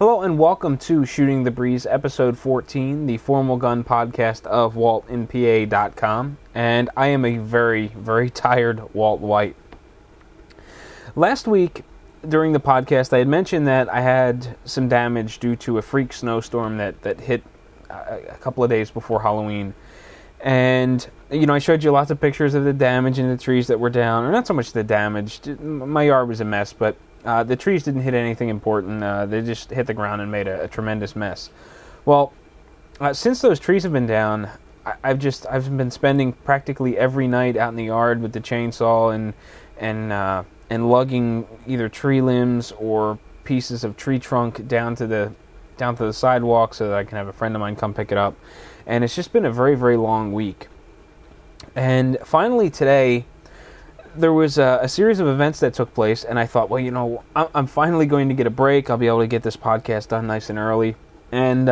Hello and welcome to Shooting the Breeze, episode 14, the formal gun podcast of WaltNPA.com. And I am a very, very tired Walt White. Last week, during the podcast, I had mentioned that I had some damage due to a freak snowstorm that hit a couple of days before Halloween. And, I showed you lots of pictures of the damage and the trees that were down. Or not so much the damage. My yard was a mess, but the trees didn't hit anything important. They just hit the ground and made a tremendous mess. Well, since those trees have been down, I've been spending practically every night out in the yard with the chainsaw and lugging either tree limbs or pieces of tree trunk down to the sidewalk so that I can have a friend of mine come pick it up. And it's just been a very, very long week. And finally today, there was a series of events that took place, and I thought, well, I'm finally going to get a break. I'll be able to get this podcast done nice and early. And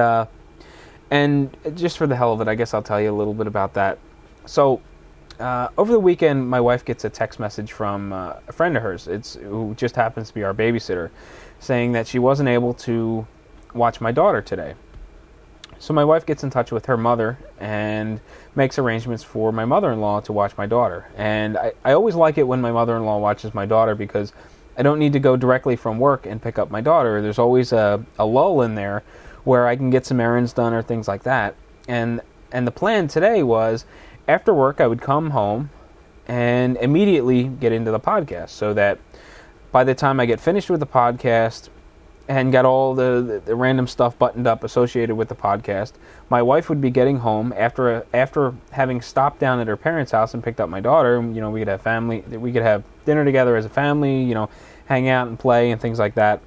just for the hell of it, I guess I'll tell you a little bit about that. So, over the weekend, my wife gets a text message from a friend of hers, who just happens to be our babysitter, saying that she wasn't able to watch my daughter today. So my wife gets in touch with her mother and makes arrangements for my mother-in-law to watch my daughter. And I always like it when my mother-in-law watches my daughter because I don't need to go directly from work and pick up my daughter. There's always a lull in there where I can get some errands done or things like that. And the plan today was after work I would come home and immediately get into the podcast so that by the time I get finished with the podcast and got all the random stuff buttoned up associated with the podcast, my wife would be getting home after having stopped down at her parents' house and picked up my daughter. We could have dinner together as a family, hang out and play and things like that.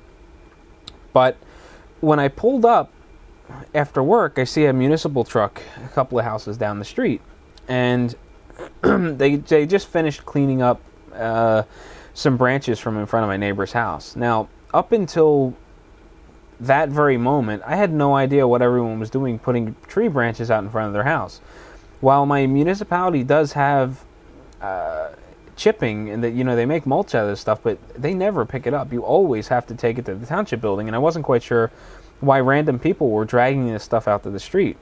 But when I pulled up after work, I see a municipal truck a couple of houses down the street, and they just finished cleaning up some branches from in front of my neighbor's house. Now, up until that very moment, I had no idea what everyone was doing putting tree branches out in front of their house. While my municipality does have chipping, and that they make mulch out of this stuff, but they never pick it up. You always have to take it to the township building, and I wasn't quite sure why random people were dragging this stuff out to the street.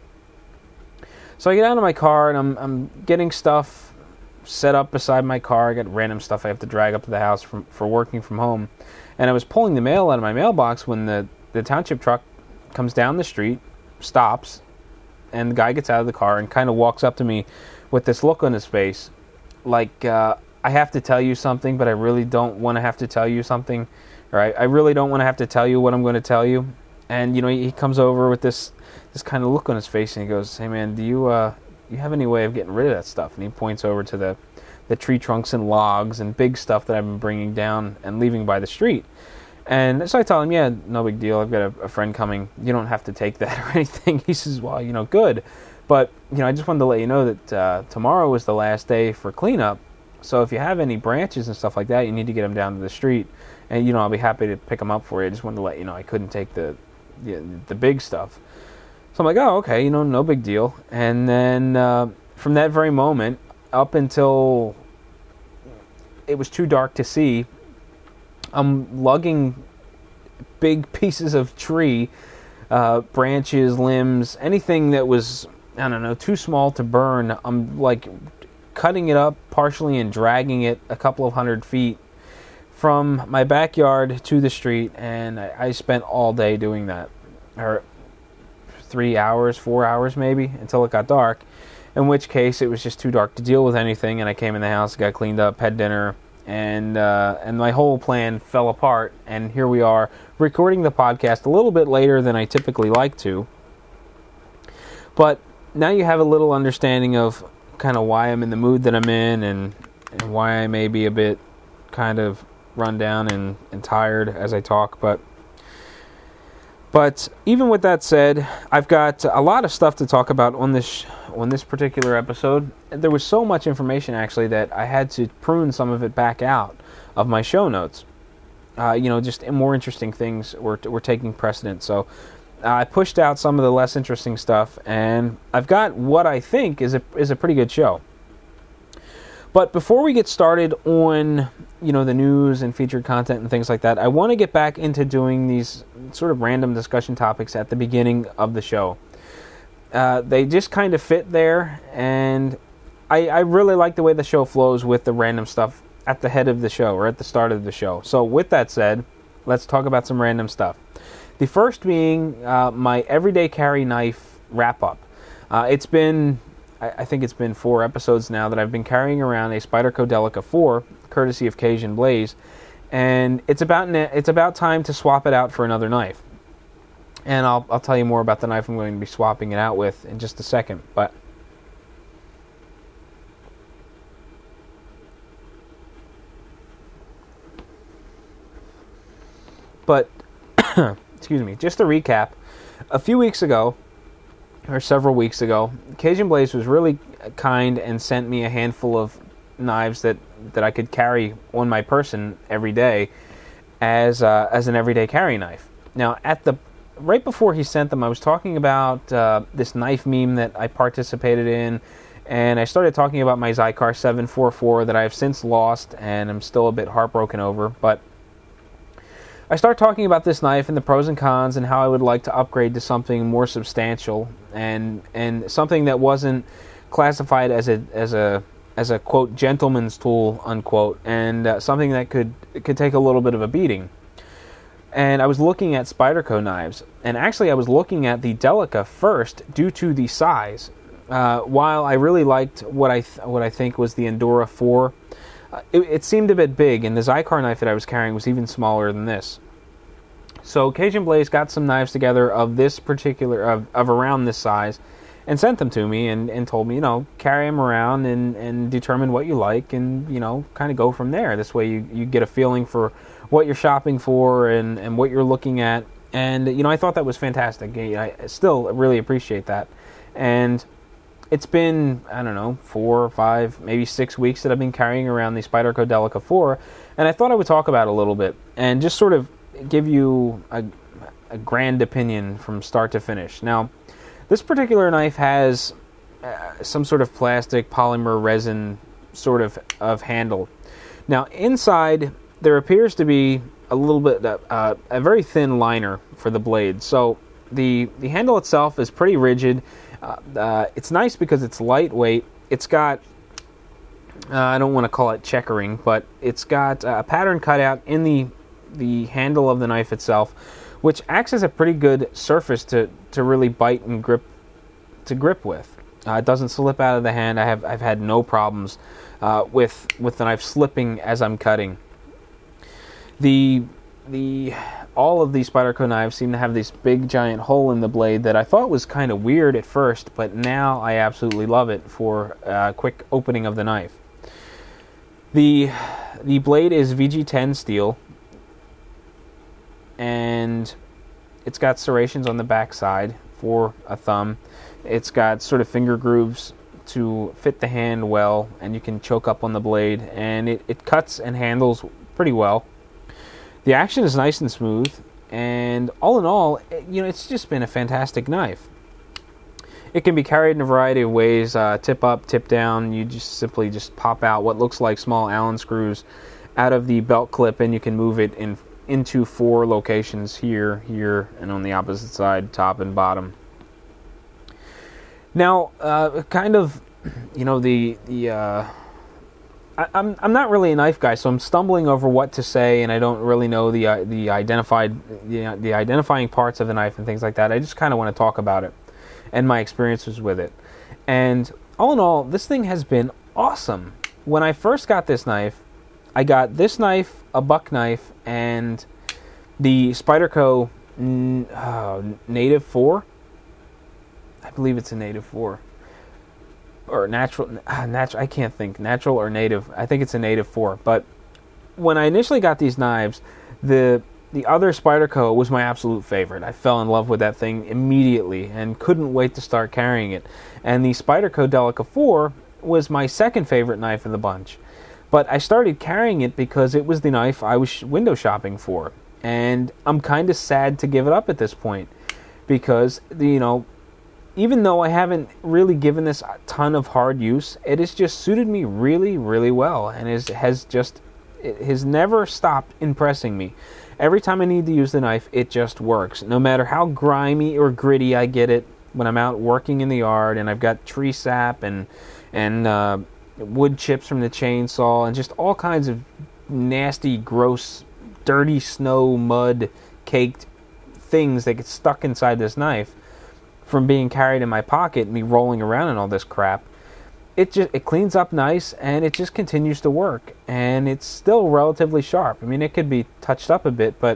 So I get out of my car, and I'm getting stuff set up beside my car. I got random stuff I have to drag up to the house for working from home. And I was pulling the mail out of my mailbox when the township truck comes down the street, stops, and the guy gets out of the car and kind of walks up to me with this look on his face, like, I have to tell you something, but I really don't want to have to tell you something, or I really don't want to have to tell you what I'm going to tell you. And, he comes over with this kind of look on his face, and he goes, "Hey, man, do you have any way of getting rid of that stuff?" And he points over to the tree trunks and logs and big stuff that I've been bringing down and leaving by the street. And so I tell him, yeah, no big deal. I've got a friend coming. You don't have to take that or anything. He says, well, good. But, I just wanted to let you know that tomorrow is the last day for cleanup. So if you have any branches and stuff like that, you need to get them down to the street. And, I'll be happy to pick them up for you. I just wanted to let you know I couldn't take the big stuff. So I'm like, oh, okay, no big deal. And then from that very moment up until it was too dark to see, I'm lugging big pieces of tree, branches, limbs, anything that was, too small to burn. I'm like cutting it up partially and dragging it a couple of 100 feet from my backyard to the street, and I spent all day doing that, or 3 hours, 4 hours maybe, until it got dark, in which case it was just too dark to deal with anything, and I came in the house, got cleaned up, had dinner, and my whole plan fell apart, and here we are recording the podcast a little bit later than I typically like to. But now you have a little understanding of kind of why I'm in the mood that I'm in, and why I may be a bit kind of run down and tired as I talk. But even with that said, I've got a lot of stuff to talk about on this particular episode. There was so much information, actually, that I had to prune some of it back out of my show notes. Just more interesting things were taking precedence. So I pushed out some of the less interesting stuff, and I've got what I think is a pretty good show. But before we get started on, the news and featured content and things like that, I want to get back into doing these sort of random discussion topics at the beginning of the show. They just kind of fit there, and I really like the way the show flows with the random stuff at the head of the show, or at the start of the show. So with that said, let's talk about some random stuff. The first being my everyday carry knife wrap-up. It's been, I think it's been 4 episodes now that I've been carrying around a Spyderco Delica 4, courtesy of Cajun Blaze, and it's about time to swap it out for another knife. And I'll tell you more about the knife I'm going to be swapping it out with in just a second. But excuse me, just to recap, a few weeks ago, or several weeks ago, Cajun Blaze was really kind and sent me a handful of knives that I could carry on my person every day as an everyday carry knife. Now, right before he sent them, I was talking about this knife meme that I participated in, and I started talking about my Xikar 744 that I have since lost and I'm still a bit heartbroken over. But I started talking about this knife and the pros and cons and how I would like to upgrade to something more substantial and something that wasn't classified as a quote gentleman's tool unquote, and something that could take a little bit of a beating. And I was looking at Spyderco knives, and actually I was looking at the Delica first due to the size. While I really liked what I think was the Endura 4, it seemed a bit big, and the Xikar knife that I was carrying was even smaller than this. So Cajun Blaze got some knives together of this particular, of around this size, and sent them to me and told me, carry them around and determine what you like, and, kind of go from there. This way you get a feeling for what you're shopping for and what you're looking at. And, I thought that was fantastic. I still really appreciate that. And it's been, 4 or 5, maybe 6 weeks that I've been carrying around the Spyderco Delica 4, and I thought I would talk about it a little bit and just sort of give you a grand opinion from start to finish. Now, this particular knife has some sort of plastic polymer resin sort of handle. Now, inside there appears to be a little bit a very thin liner for the blade. So the handle itself is pretty rigid. It's nice because it's lightweight. It's got I don't want to call it checkering, but it's got a pattern cut out in the handle of the knife itself, which acts as a pretty good surface to really bite and grip with. It doesn't slip out of the hand. I've had no problems with the knife slipping as I'm cutting. All of these Spyderco knives seem to have this big giant hole in the blade that I thought was kind of weird at first, but now I absolutely love it for quick opening of the knife. The blade is VG10 steel, and it's got serrations on the back side for a thumb. It's got sort of finger grooves to fit the hand well, and you can choke up on the blade, and it cuts and handles pretty well. The action is nice and smooth, and all in all, it's just been a fantastic knife. It can be carried in a variety of ways, tip up, tip down. You just simply pop out what looks like small Allen screws out of the belt clip, and you can move it into 4 locations, here, and on the opposite side, top and bottom. Now, I'm not really a knife guy, so I'm stumbling over what to say, and I don't really know the identifying parts of the knife and things like that. I just kind of want to talk about it and my experiences with it. And all in all, this thing has been awesome. When I first got this knife, I got this knife, a buck knife, and the Spyderco Native 4. I believe it's a Native 4. Or natural, I can't think. Natural or native. I think it's a Native 4. But when I initially got these knives, the other Spyderco was my absolute favorite. I fell in love with that thing immediately and couldn't wait to start carrying it. And the Spyderco Delica 4 was my second favorite knife in the bunch. But I started carrying it because it was the knife I was window shopping for. And I'm kind of sad to give it up at this point because, even though I haven't really given this a ton of hard use, it has just suited me really, really well, and has just has never stopped impressing me. Every time I need to use the knife, it just works. No matter how grimy or gritty I get it when I'm out working in the yard and I've got tree sap and wood chips from the chainsaw and just all kinds of nasty, gross, dirty snow, mud, caked things that get stuck inside this knife from being carried in my pocket and me rolling around in all this crap. It cleans up nice, and it just continues to work, and it's still relatively sharp. I mean, it could be touched up a bit, but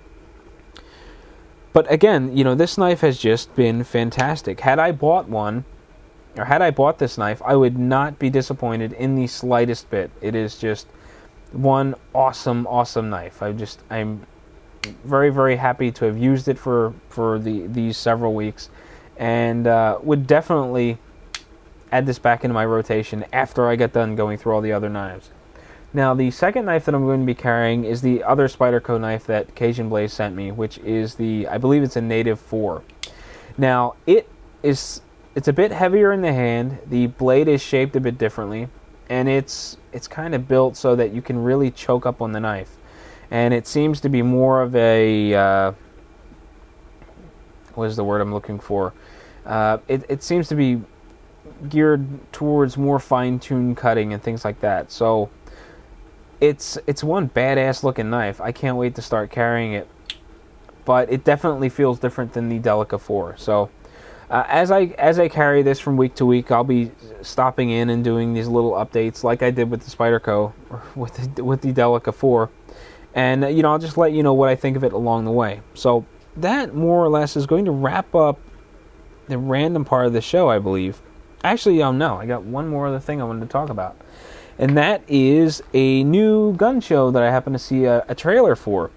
again, this knife has just been fantastic. Had I bought this knife, I would not be disappointed in the slightest bit. It is just one awesome knife. I'm very, very happy to have used it for these several weeks, and would definitely add this back into my rotation after I get done going through all the other knives. Now, the second knife that I'm going to be carrying is the other Spyderco knife that Cajun Blaze sent me, which is I believe it's a Native 4. Now, it's a bit heavier in the hand. The blade is shaped a bit differently, and it's kind of built so that you can really choke up on the knife. And it seems to be more of a what is the word I'm looking for? It seems to be geared towards more fine-tuned cutting and things like that. So it's one badass looking knife. I can't wait to start carrying it. But it definitely feels different than the Delica 4. So as I carry this from week to week, I'll be stopping in and doing these little updates like I did with the Spyderco, with the Delica 4. And I'll just let you know what I think of it along the way. So that more or less is going to wrap up the random part of the show, I believe. Actually, no, I got one more other thing I wanted to talk about. And that is a new gun show that I happened to see a trailer for.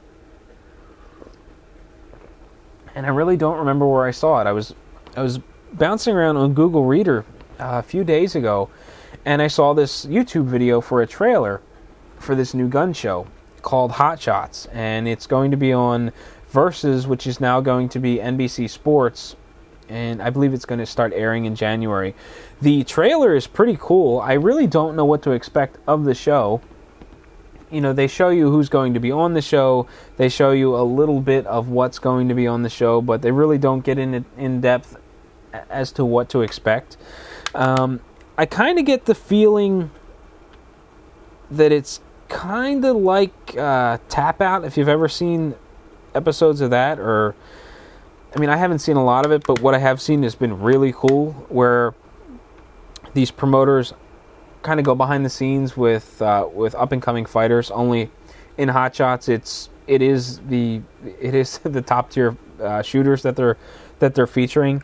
And I really don't remember where I saw it. I was bouncing around on Google Reader a few days ago, and I saw this YouTube video for a trailer for this new gun show called Hot Shots. And it's going to be on Versus, which is now going to be NBC Sports, and I believe it's going to start airing in January. The trailer is pretty cool. I really don't know what to expect of the show. They show you who's going to be on the show. They show you a little bit of what's going to be on the show, but they really don't get in depth as to what to expect. I kind of get the feeling that it's kind of like Tap Out, if you've ever seen episodes of that, or I haven't seen a lot of it, but what I have seen has been really cool, where these promoters kind of go behind the scenes with up and coming fighters. Only in Hot Shots, it is the top tier shooters that they're featuring.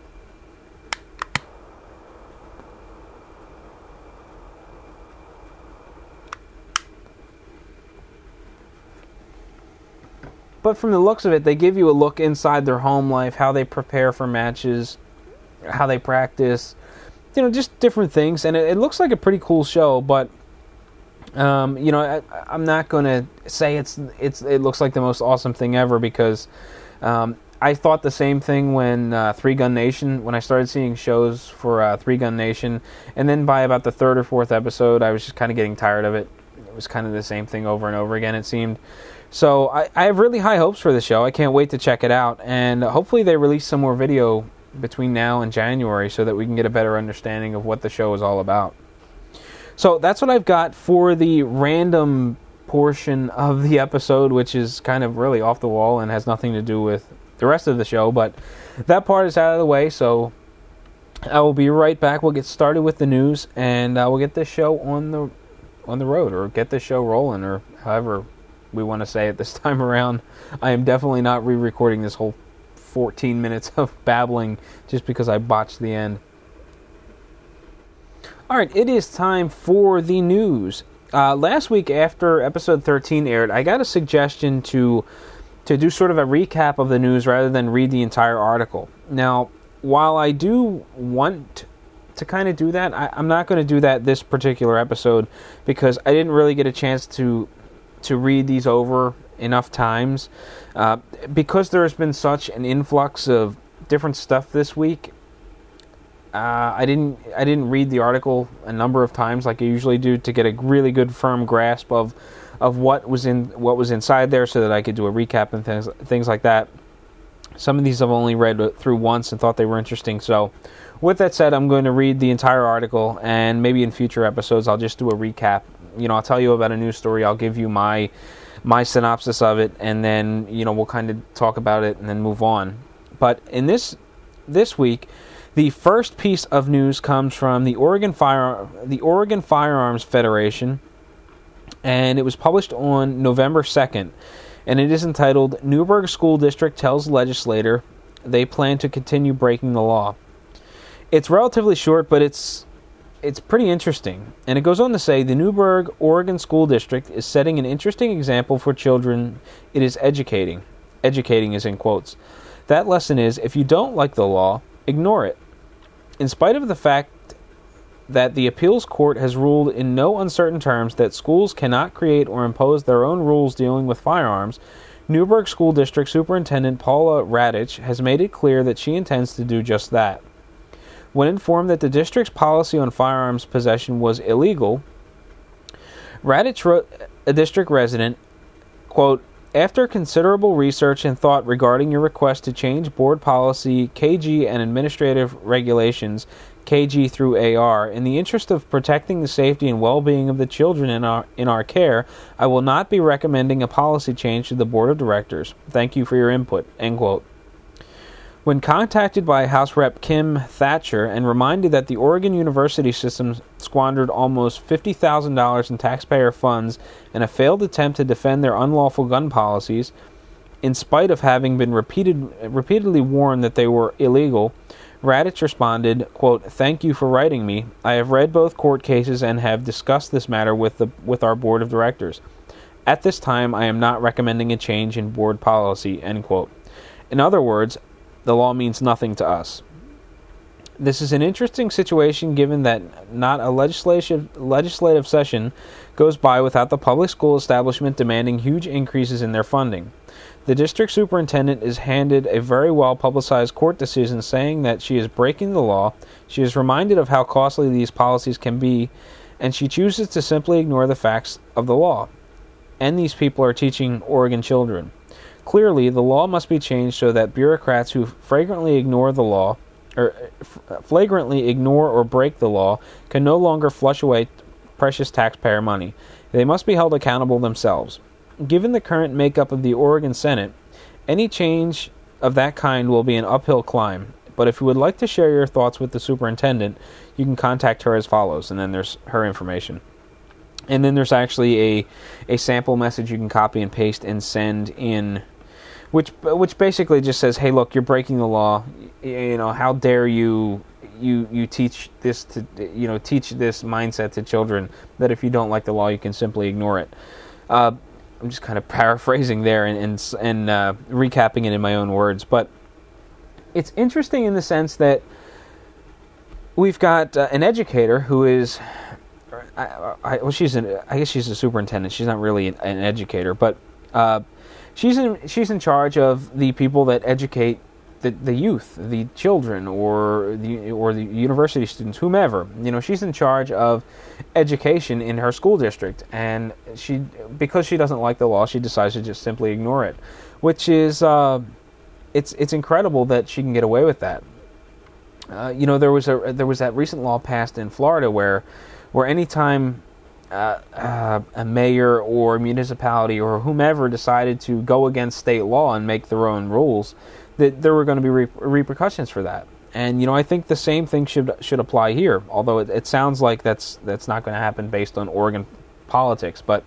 But from the looks of it, they give you a look inside their home life, how they prepare for matches, how they practice, just different things. And it looks like a pretty cool show, but, I'm not going to say it looks like the most awesome thing ever, because I thought the same thing when Three Gun Nation, when I started seeing shows for Three Gun Nation, and then by about the third or fourth episode, I was just kind of getting tired of it. It was kind of the same thing over and over again, it seemed. So I have really high hopes for the show. I can't wait to check it out, and hopefully they release some more video between now and January so that we can get a better understanding of what the show is all about. So that's what I've got for the random portion of the episode, which is kind of really off the wall and has nothing to do with the rest of the show, but that part is out of the way, so I will be right back. We'll get started with the news, and we'll get this show on the road, or get this show rolling, or however we want to say it this time around. I am definitely not re-recording this whole 14 minutes of babbling just because I botched the end. Alright, it is time for the news. Last week, after episode 13 aired, I got a suggestion to do sort of a recap of the news rather than read the entire article. Now, while I do want to kind of do that, I'm not going to do that this particular episode, because I didn't really get a chance to read these over enough times, because there has been such an influx of different stuff this week. I didn't read the article a number of times like I usually do to get a really good firm grasp of of what was inside there, so that I could do a recap and things like that. Some of these I've only read through once and thought they were interesting. So, with that said, I'm going to read the entire article, and maybe in future episodes I'll just do a recap. I'll tell you about a news story. I'll give you my synopsis of it, and then we'll kind of talk about it and then move on. But in this week, the first piece of news comes from the Oregon Firearms Federation, and it was published on November 2nd, and it is entitled, "Newburgh School District Tells Legislator They Plan to Continue Breaking the Law." It's relatively short, but it's pretty interesting. And it goes on to say, the Newburgh, Oregon School District is setting an interesting example for children it is educating. Educating is in quotes. That lesson is, if you don't like the law, ignore it. In spite of the fact that the appeals court has ruled in no uncertain terms that schools cannot create or impose their own rules dealing with firearms, Newburgh School District Superintendent Paula Radich has made it clear that she intends to do just that. When informed that the district's policy on firearms possession was illegal, Radich wrote a district resident, quote, "After considerable research and thought regarding your request to change board policy KG and administrative regulations KG through AR, in the interest of protecting the safety and well-being of the children in our care, I will not be recommending a policy change to the board of directors. Thank you for your input." End quote. When contacted by House Rep. Kim Thatcher and reminded that the Oregon University system squandered almost $50,000 in taxpayer funds in a failed attempt to defend their unlawful gun policies, in spite of having been repeatedly warned that they were illegal, Radich responded, quote, "Thank you for writing me. I have read both court cases and have discussed this matter with our board of directors. At this time, I am not recommending a change in board policy," end quote. In other words, the law means nothing to us. This is an interesting situation given that not a legislative session goes by without the public school establishment demanding huge increases in their funding. The district superintendent is handed a very well-publicized court decision saying that she is breaking the law. She is reminded of how costly these policies can be, and she chooses to simply ignore the facts of the law. And these people are teaching Oregon children. Clearly, the law must be changed so that bureaucrats who flagrantly ignore or break the law can no longer flush away precious taxpayer money. They must be held accountable themselves. Given the current makeup of the Oregon Senate, any change of that kind will be an uphill climb. But if you would like to share your thoughts with the superintendent, you can contact her as follows, and then there's her information. And then there's actually a sample message you can copy and paste and send in, which basically just says, "Hey, look, you're breaking the law. How dare you teach this teach this mindset to children that if you don't like the law, you can simply ignore it." I'm just kind of paraphrasing there and recapping it in my own words, but it's interesting in the sense that we've got an educator who is, I guess she's a superintendent. She's not really an educator, but she's in charge of the people that educate the youth, the children, or the university students, whomever. She's in charge of education in her school district, and because she doesn't like the law, she decides to just simply ignore it, which is it's incredible that she can get away with that. There was that recent law passed in Florida where anytime a mayor or municipality or whomever decided to go against state law and make their own rules, that there were going to be repercussions for that. And I think the same thing should apply here. Although it sounds like that's not going to happen based on Oregon politics, but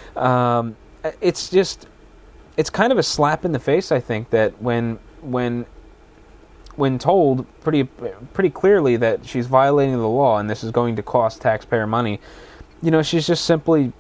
it's kind of a slap in the face. I think that when told pretty clearly that she's violating the law and this is going to cost taxpayer money, she simply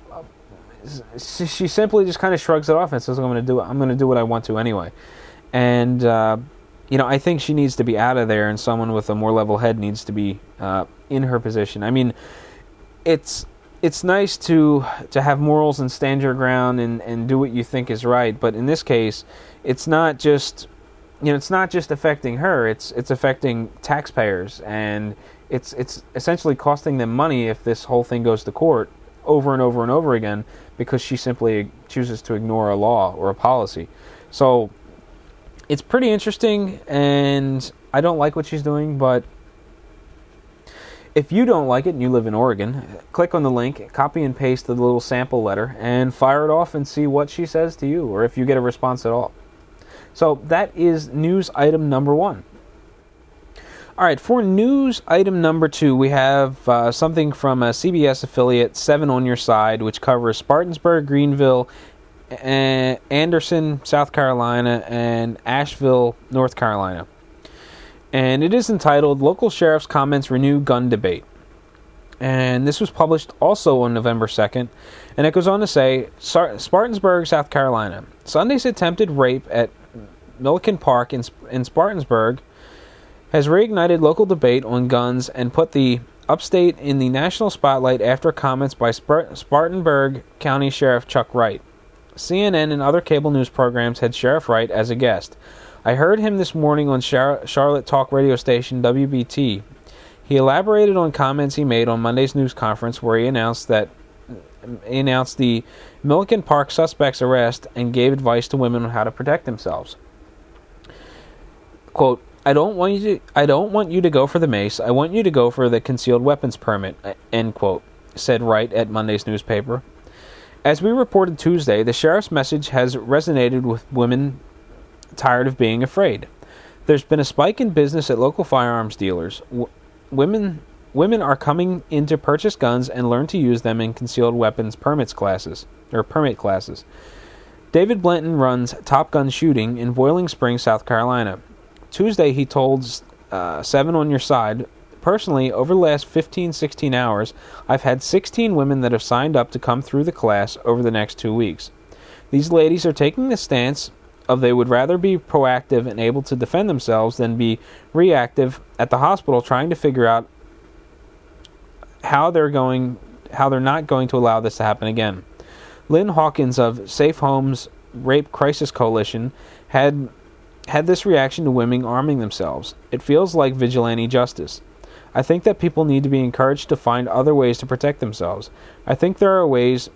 just kind of shrugs it off and says, I'm going to do what I want to anyway. And I think she needs to be out of there, and someone with a more level head needs to be in her position. I mean, it's nice to have morals and stand your ground and do what you think is right, but in this case, it's not just affecting her. It's affecting taxpayers, and it's essentially costing them money if this whole thing goes to court over and over and over again, because she simply chooses to ignore a law or a policy. So it's pretty interesting, and I don't like what she's doing, but if you don't like it and you live in Oregon, click on the link, copy and paste the little sample letter, and fire it off and see what she says to you, or if you get a response at all. So that is news item number 1. All right, for news item number 2, we have something from a CBS affiliate, 7 on Your Side, which covers Spartanburg, Greenville, Anderson, South Carolina, and Asheville, North Carolina. And it is entitled, Local Sheriff's Comments Renew Gun Debate. And this was published also on November 2nd. And it goes on to say, Spartanburg, South Carolina. Sunday's attempted rape at Milliken Park in Spartanburg has reignited local debate on guns and put the upstate in the national spotlight after comments by Spartanburg County Sheriff Chuck Wright. CNN and other cable news programs had Sheriff Wright as a guest. I heard him this morning on Charlotte talk radio station WBT. He elaborated on comments he made on Monday's news conference where he announced the Milliken Park suspect's arrest and gave advice to women on how to protect themselves. Quote, I don't want you to go for the mace. I want you to go for the concealed weapons permit, end quote, said Wright at Monday's newspaper. As we reported Tuesday, the sheriff's message has resonated with women tired of being afraid. There's been a spike in business at local firearms dealers. Women are coming in to purchase guns and learn to use them in concealed weapons permit classes. David Blanton runs Top Gun Shooting in Boiling Springs, South Carolina. Tuesday, he told 7 on Your Side, personally, over the last 15-16 hours, I've had 16 women that have signed up to come through the class over the next 2 weeks. These ladies are taking the stance of they would rather be proactive and able to defend themselves than be reactive at the hospital trying to figure out how they're not going to allow this to happen again. Lynn Hawkins of Safe Homes Rape Crisis Coalition had this reaction to women arming themselves. It feels like vigilante justice. I think that people need to be encouraged to find other ways to protect themselves. I think there are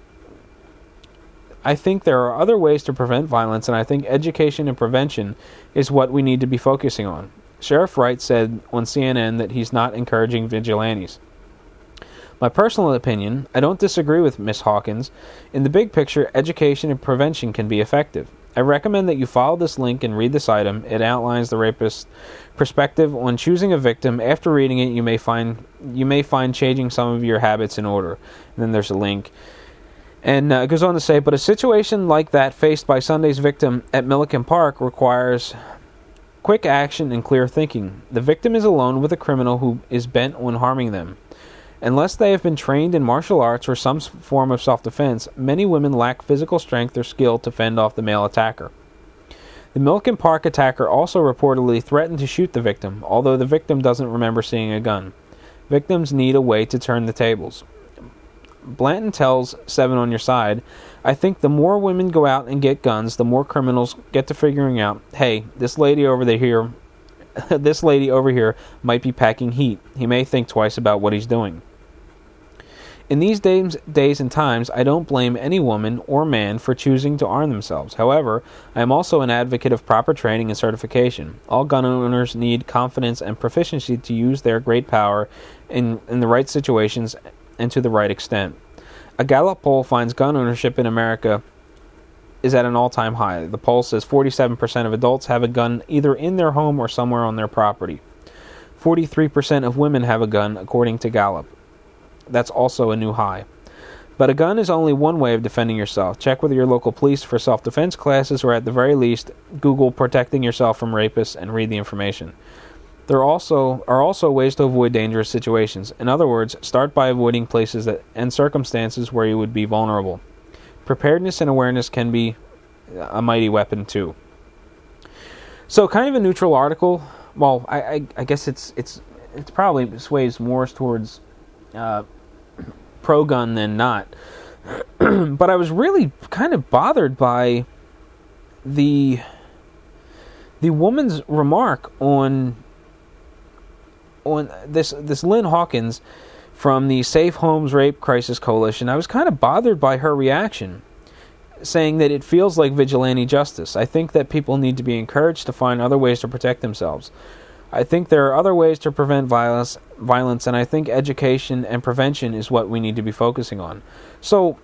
other ways to prevent violence, and I think education and prevention is what we need to be focusing on. Sheriff Wright said on CNN that he's not encouraging vigilantes. My personal opinion, I don't disagree with Miss Hawkins. In the big picture, education and prevention can be effective. I recommend that you follow this link and read this item. It outlines the rapist's perspective on choosing a victim. After reading it, you may find changing some of your habits in order. And then there's a link. And it goes on to say, but a situation like that faced by Sunday's victim at Milliken Park requires quick action and clear thinking. The victim is alone with a criminal who is bent on harming them. Unless they have been trained in martial arts or some form of self-defense, many women lack physical strength or skill to fend off the male attacker. The Milliken Park attacker also reportedly threatened to shoot the victim, although the victim doesn't remember seeing a gun. Victims need a way to turn the tables. Blanton tells 7 on Your Side, I think the more women go out and get guns, the more criminals get to figuring out, hey, this lady over here might be packing heat. He may think twice about what he's doing. In these days and times, I don't blame any woman or man for choosing to arm themselves. However, I am also an advocate of proper training and certification. All gun owners need confidence and proficiency to use their great power in the right situations and to the right extent. A Gallup poll finds gun ownership in America is at an all-time high. The poll says 47% of adults have a gun either in their home or somewhere on their property. 43% of women have a gun, according to Gallup. That's also a new high. But a gun is only one way of defending yourself. Check with your local police for self-defense classes, or at the very least, Google protecting yourself from rapists and read the information. There are also ways to avoid dangerous situations. In other words, start by avoiding places and circumstances where you would be vulnerable. Preparedness and awareness can be a mighty weapon too. So, kind of a neutral article. Well, I guess it's probably sways more towards pro-gun than not. But I was really kind of bothered by the woman's remark on this Lynn Hawkins from the Safe Homes Rape Crisis Coalition. I was kind of bothered by her reaction, saying that it feels like vigilante justice. I think that people need to be encouraged to find other ways to protect themselves. I think there are other ways to prevent violence, and I think education and prevention is what we need to be focusing on. So,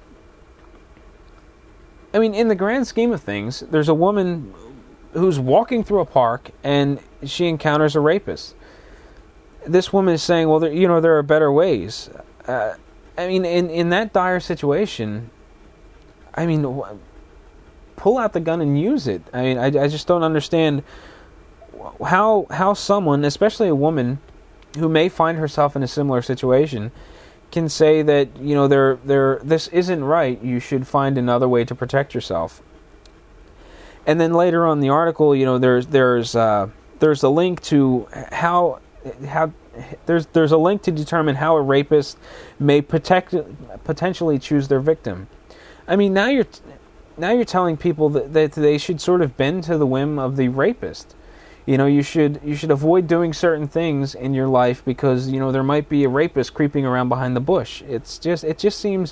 I mean, in the grand scheme of things, there's a woman who's walking through a park and she encounters a rapist. This woman is saying, well, there are better ways. I mean, in that dire situation, I mean, pull out the gun and use it. I mean, I just don't understand how someone, especially a woman who may find herself in a similar situation, can say that, this isn't right. You should find another way to protect yourself. And then later on in the article, there's a link to how there's a link to determine how a rapist may potentially choose their victim. I mean, now you're telling people that they should sort of bend to the whim of the rapist. You should avoid doing certain things in your life because there might be a rapist creeping around behind the bush. It just seems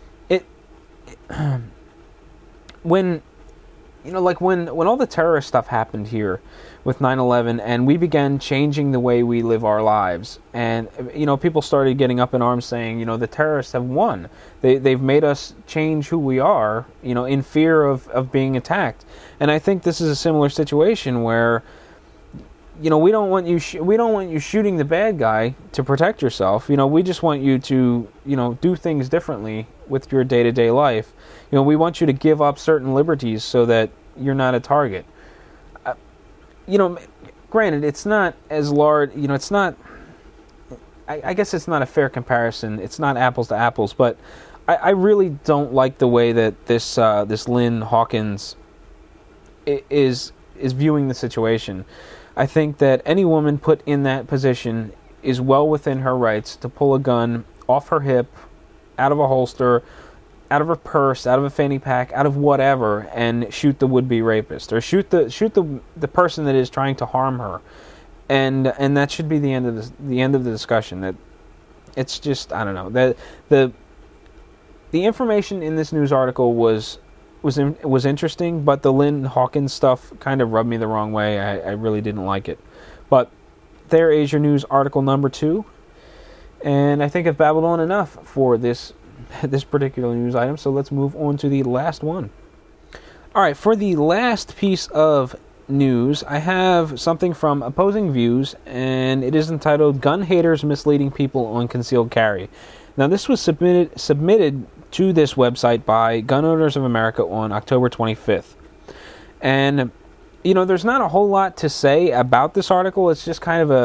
when all the terrorist stuff happened here with 9/11 and we began changing the way we live our lives, and people started getting up in arms saying the terrorists have won. They've made us change who we are, in fear of being attacked. And I think this is a similar situation where we don't want you shooting the bad guy to protect yourself. We just want you to do things differently with your day-to-day life. We want you to give up certain liberties so that you're not a target. Granted, it's not as large. It's not. I guess it's not a fair comparison. It's not apples to apples, but I really don't like the way that this Lynn Hawkins is viewing the situation. I think that any woman put in that position is well within her rights to pull a gun off her hip, out of a holster, out of her purse, out of a fanny pack, out of whatever, and shoot the would-be rapist, or shoot the person that is trying to harm her, and that should be the end of the discussion. That it's just, I don't know, the information in this news article was interesting, but the Lynn Hawkins stuff kind of rubbed me the wrong way. I really didn't like it. But there is your news article number 2, and I think I've babbled on enough for this particular news item, so let's move on to the last one. Alright, for the last piece of news, I have something from Opposing Views, and it is entitled Gun Haters Misleading People on Concealed Carry. Now, this was submitted to this website by Gun Owners of America on October 25th. And, there's not a whole lot to say about this article. It's just kind of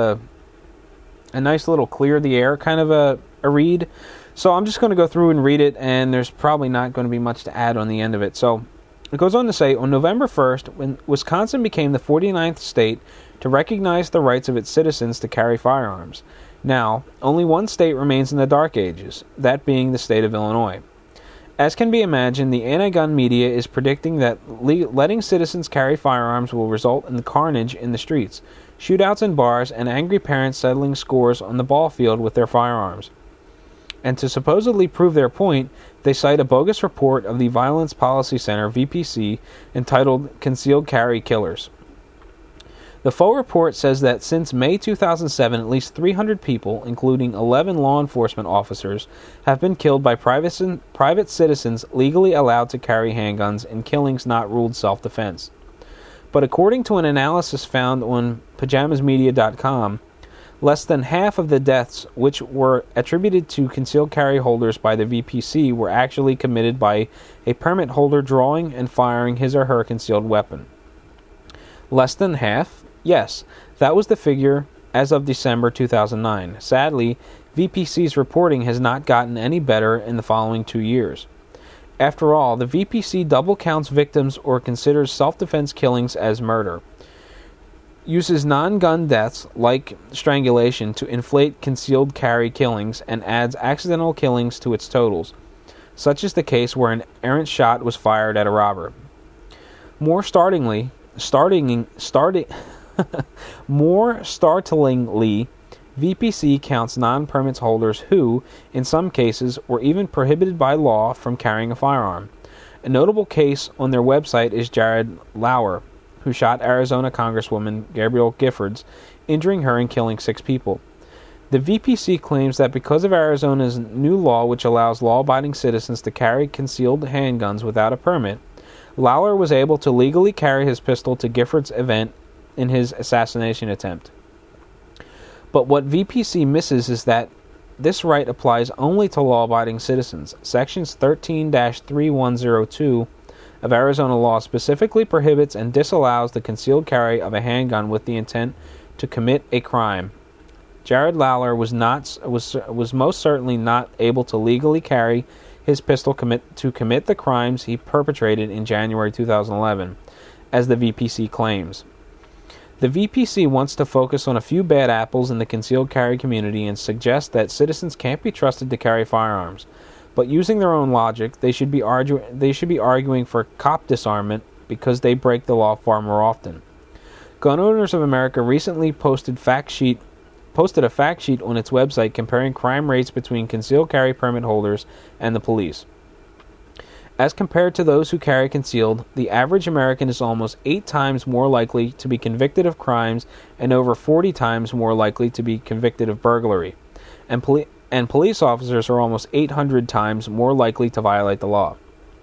a nice little clear the air kind of a read. So I'm just going to go through and read it, and there's probably not going to be much to add on the end of it. So it goes on to say, on November 1st, when Wisconsin became the 49th state to recognize the rights of its citizens to carry firearms. Now, only one state remains in the dark ages, that being the state of Illinois. As can be imagined, the anti-gun media is predicting that letting citizens carry firearms will result in the carnage in the streets, shootouts in bars, and angry parents settling scores on the ball field with their firearms. And to supposedly prove their point, they cite a bogus report of the Violence Policy Center, VPC, entitled Concealed Carry Killers. The faux report says that since May 2007, at least 300 people, including 11 law enforcement officers, have been killed by private citizens legally allowed to carry handguns in killings not ruled self-defense. But according to an analysis found on pajamasmedia.com, less than half of the deaths which were attributed to concealed carry holders by the VPC were actually committed by a permit holder drawing and firing his or her concealed weapon. Less than half? Yes, that was the figure as of December 2009. Sadly, VPC's reporting has not gotten any better in the following 2 years. After all, the VPC double counts victims or considers self-defense killings as murder, uses non-gun deaths like strangulation to inflate concealed carry killings, and adds accidental killings to its totals. Such is the case where an errant shot was fired at a robber. More startlingly, VPC counts non-permit holders who, in some cases, were even prohibited by law from carrying a firearm. A notable case on their website is Jared Lauer, who shot Arizona Congresswoman Gabrielle Giffords, injuring her and killing 6 people. The VPC claims that because of Arizona's new law, which allows law-abiding citizens to carry concealed handguns without a permit, Lauer was able to legally carry his pistol to Giffords' event in his assassination attempt. But what VPC misses is that this right applies only to law-abiding citizens. Sections 13-3102 of Arizona law specifically prohibits and disallows the concealed carry of a handgun with the intent to commit a crime. Jared Lauer was most certainly not able to legally carry his pistol to commit the crimes he perpetrated in January 2011, as the VPC claims. The VPC wants to focus on a few bad apples in the concealed carry community and suggests that citizens can't be trusted to carry firearms. But using their own logic, they should be arguing for cop disarmament because they break the law far more often. Gun Owners of America recently posted a fact sheet on its website comparing crime rates between concealed carry permit holders and the police. As compared to those who carry concealed, the average American is almost 8 times more likely to be convicted of crimes and over 40 times more likely to be convicted of burglary. And police officers are almost 800 times more likely to violate the law.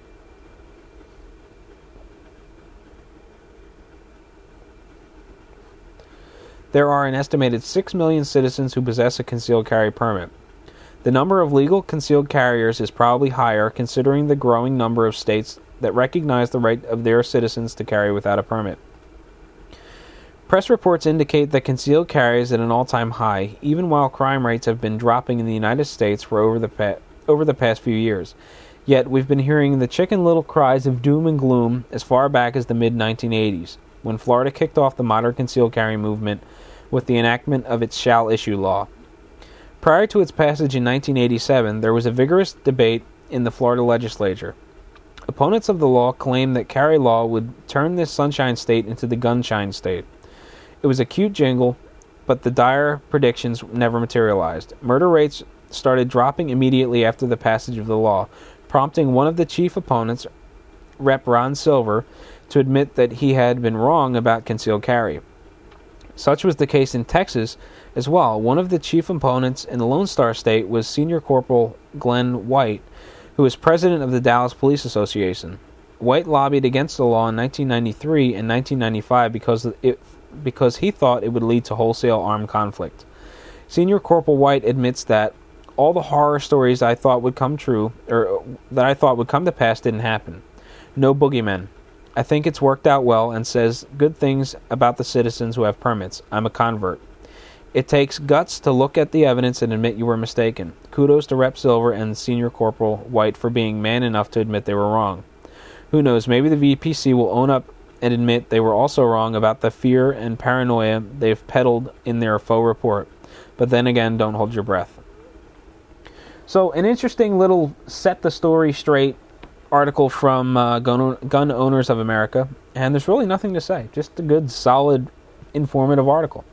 There are an estimated 6 million citizens who possess a concealed carry permit. The number of legal concealed carriers is probably higher considering the growing number of states that recognize the right of their citizens to carry without a permit. Press reports indicate that concealed carry is at an all-time high, even while crime rates have been dropping in the United States for over the past few years. Yet we've been hearing the Chicken Little cries of doom and gloom as far back as the mid-1980s, when Florida kicked off the modern concealed carry movement with the enactment of its shall issue law. Prior to its passage in 1987, there was a vigorous debate in the Florida legislature. Opponents of the law claimed that carry law would turn this sunshine state into the gunshine state. It was a cute jingle, but the dire predictions never materialized. Murder rates started dropping immediately after the passage of the law, prompting one of the chief opponents, Rep. Ron Silver, to admit that he had been wrong about concealed carry. Such was the case in Texas as well. One of the chief opponents in the Lone Star State was Senior Corporal Glenn White, who was president of the Dallas Police Association. White lobbied against the law in 1993 and 1995 because he thought it would lead to wholesale armed conflict. Senior Corporal White admits that all the horror stories I thought would come to pass didn't happen. No boogeymen. I think it's worked out well and says good things about the citizens who have permits. I'm a convert. It takes guts to look at the evidence and admit you were mistaken. Kudos to Rep. Silver and Senior Corporal White for being man enough to admit they were wrong. Who knows, maybe the VPC will own up and admit they were also wrong about the fear and paranoia they've peddled in their faux report. But then again, don't hold your breath. So, an interesting little set the story straight article from Gun Owners of America, and there's really nothing to say. Just a good, solid, informative article.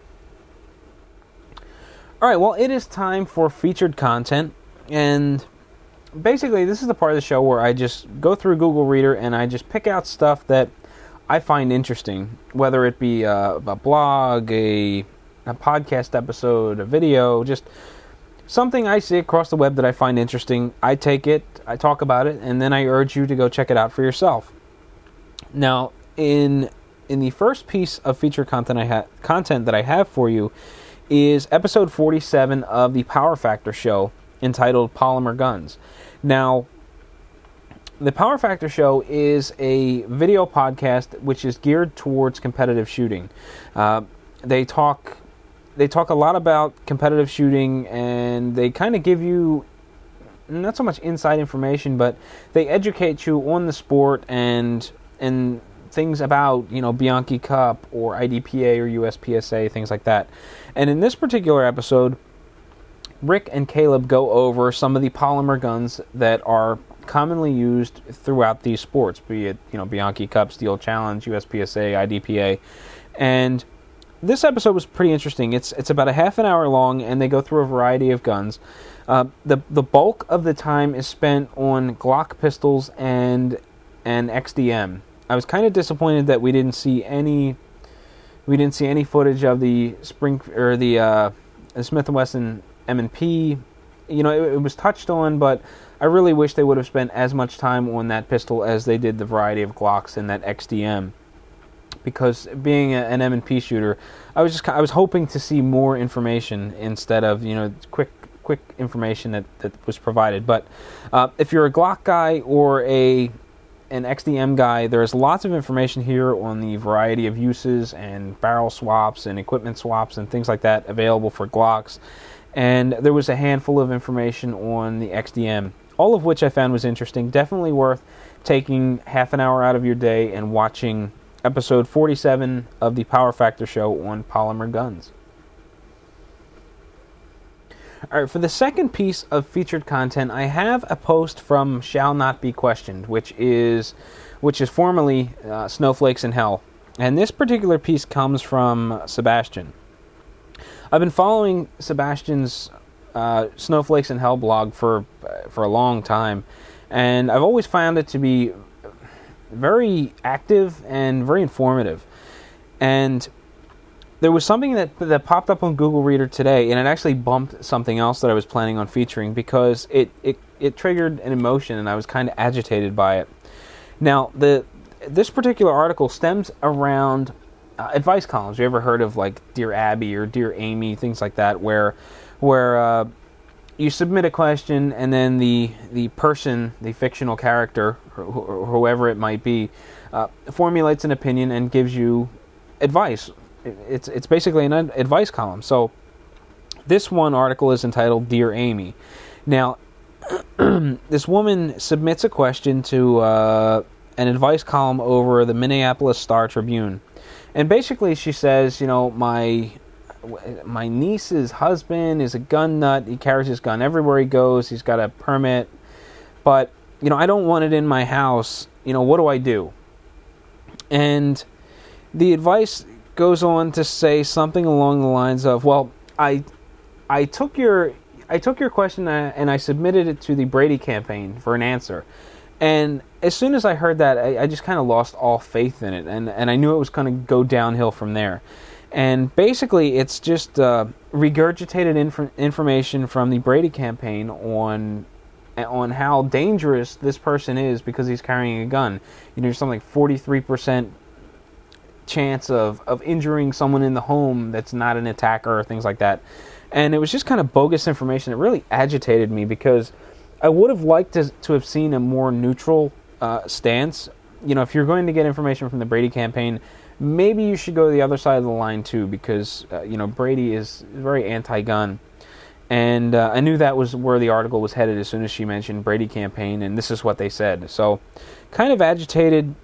Alright, well, it is time for featured content, and basically this is the part of the show where I just go through Google Reader and I just pick out stuff that I find interesting, whether it be a blog, a podcast episode, a video, just something I see across the web that I find interesting. I take it, I talk about it, and then I urge you to go check it out for yourself. Now, in the first piece of feature content that I have for you is episode 47 of the Power Factor Show, entitled Polymer Guns. Now, the Power Factor Show is a video podcast which is geared towards competitive shooting. They talk a lot about competitive shooting, and they kind of give you not so much inside information, but they educate you on the sport and things about, Bianchi Cup or IDPA or USPSA, things like that. And in this particular episode, Rick and Caleb go over some of the polymer guns that are commonly used throughout these sports, be it, Bianchi Cup, Steel Challenge, USPSA, IDPA. And this episode was pretty interesting. It's about a half an hour long, and they go through a variety of guns. The bulk of the time is spent on Glock pistols and XDM. I was kind of disappointed that we didn't see any footage of the Smith & Wesson M&P. You know, it was touched on, but I really wish they would have spent as much time on that pistol as they did the variety of Glocks and that XDM. Because being an M&P shooter, I was hoping to see more information instead of, you know, quick information that was provided. But if you're a Glock guy or an XDM guy, there's lots of information here on the variety of uses and barrel swaps and equipment swaps and things like that available for Glocks. And there was a handful of information on the XDM, all of which I found was interesting. Definitely worth taking half an hour out of your day and watching episode 47 of the Power Factor Show on polymer guns. Alright, for the second piece of featured content, I have a post from Shall Not Be Questioned, which is formerly Snowflakes in Hell. And this particular piece comes from Sebastian. I've been following Sebastian's Snowflakes in Hell blog for a long time, and I've always found it to be very active and very informative. And there was something that popped up on Google Reader today, and it actually bumped something else that I was planning on featuring because it triggered an emotion, and I was kind of agitated by it. Now, this particular article stems around advice columns. You ever heard of like Dear Abby or Dear Amy, things like that, where you submit a question and then the person, the fictional character, or whoever it might be, formulates an opinion and gives you advice. It's basically an advice column. So this one article is entitled Dear Amy. Now, this woman submits a question to an advice column over the Minneapolis Star-Tribune. And basically she says, you know, my niece's husband is a gun nut. He carries his gun everywhere he goes. He's got a permit. But, you know, I don't want it in my house. You know, what do I do? And the advice goes on to say something along the lines of, well, I took your question and I submitted it to the Brady campaign for an answer. And as soon as I heard that, I just kind of lost all faith in it, and I knew it was going to go downhill from there. And basically, it's just regurgitated information from the Brady campaign on how dangerous this person is because he's carrying a gun. You know, there's something like 43% chance of injuring someone in the home that's not an attacker or things like that. And it was just kind of bogus information. It really agitated me because I would have liked to have seen a more neutral stance. You know, if you're going to get information from the Brady campaign, maybe you should go to the other side of the line too, because you know, Brady is very anti-gun, and I knew that was where the article was headed as soon as she mentioned Brady campaign, and this is what they said. So, kind of agitated.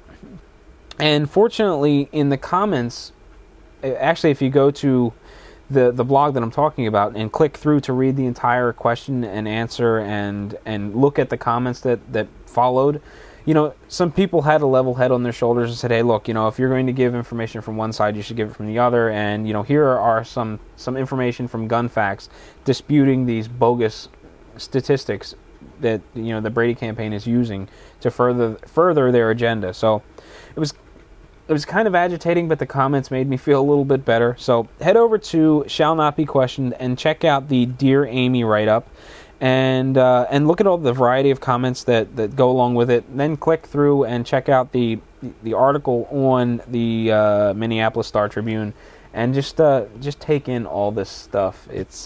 And fortunately, in the comments, actually, if you go to the blog that I'm talking about and click through to read the entire question and answer and look at the comments that followed, you know, some people had a level head on their shoulders and said, hey, look, you know, if you're going to give information from one side, you should give it from the other. And, you know, here are some information from GunFacts disputing these bogus statistics that, you know, the Brady campaign is using to further their agenda. So it was kind of agitating, but the comments made me feel a little bit better. So head over to Shall Not Be Questioned and check out the Dear Amy write-up, and look at all the variety of comments that go along with it. Then click through and check out the article on the Minneapolis Star-Tribune, and just take in all this stuff. It's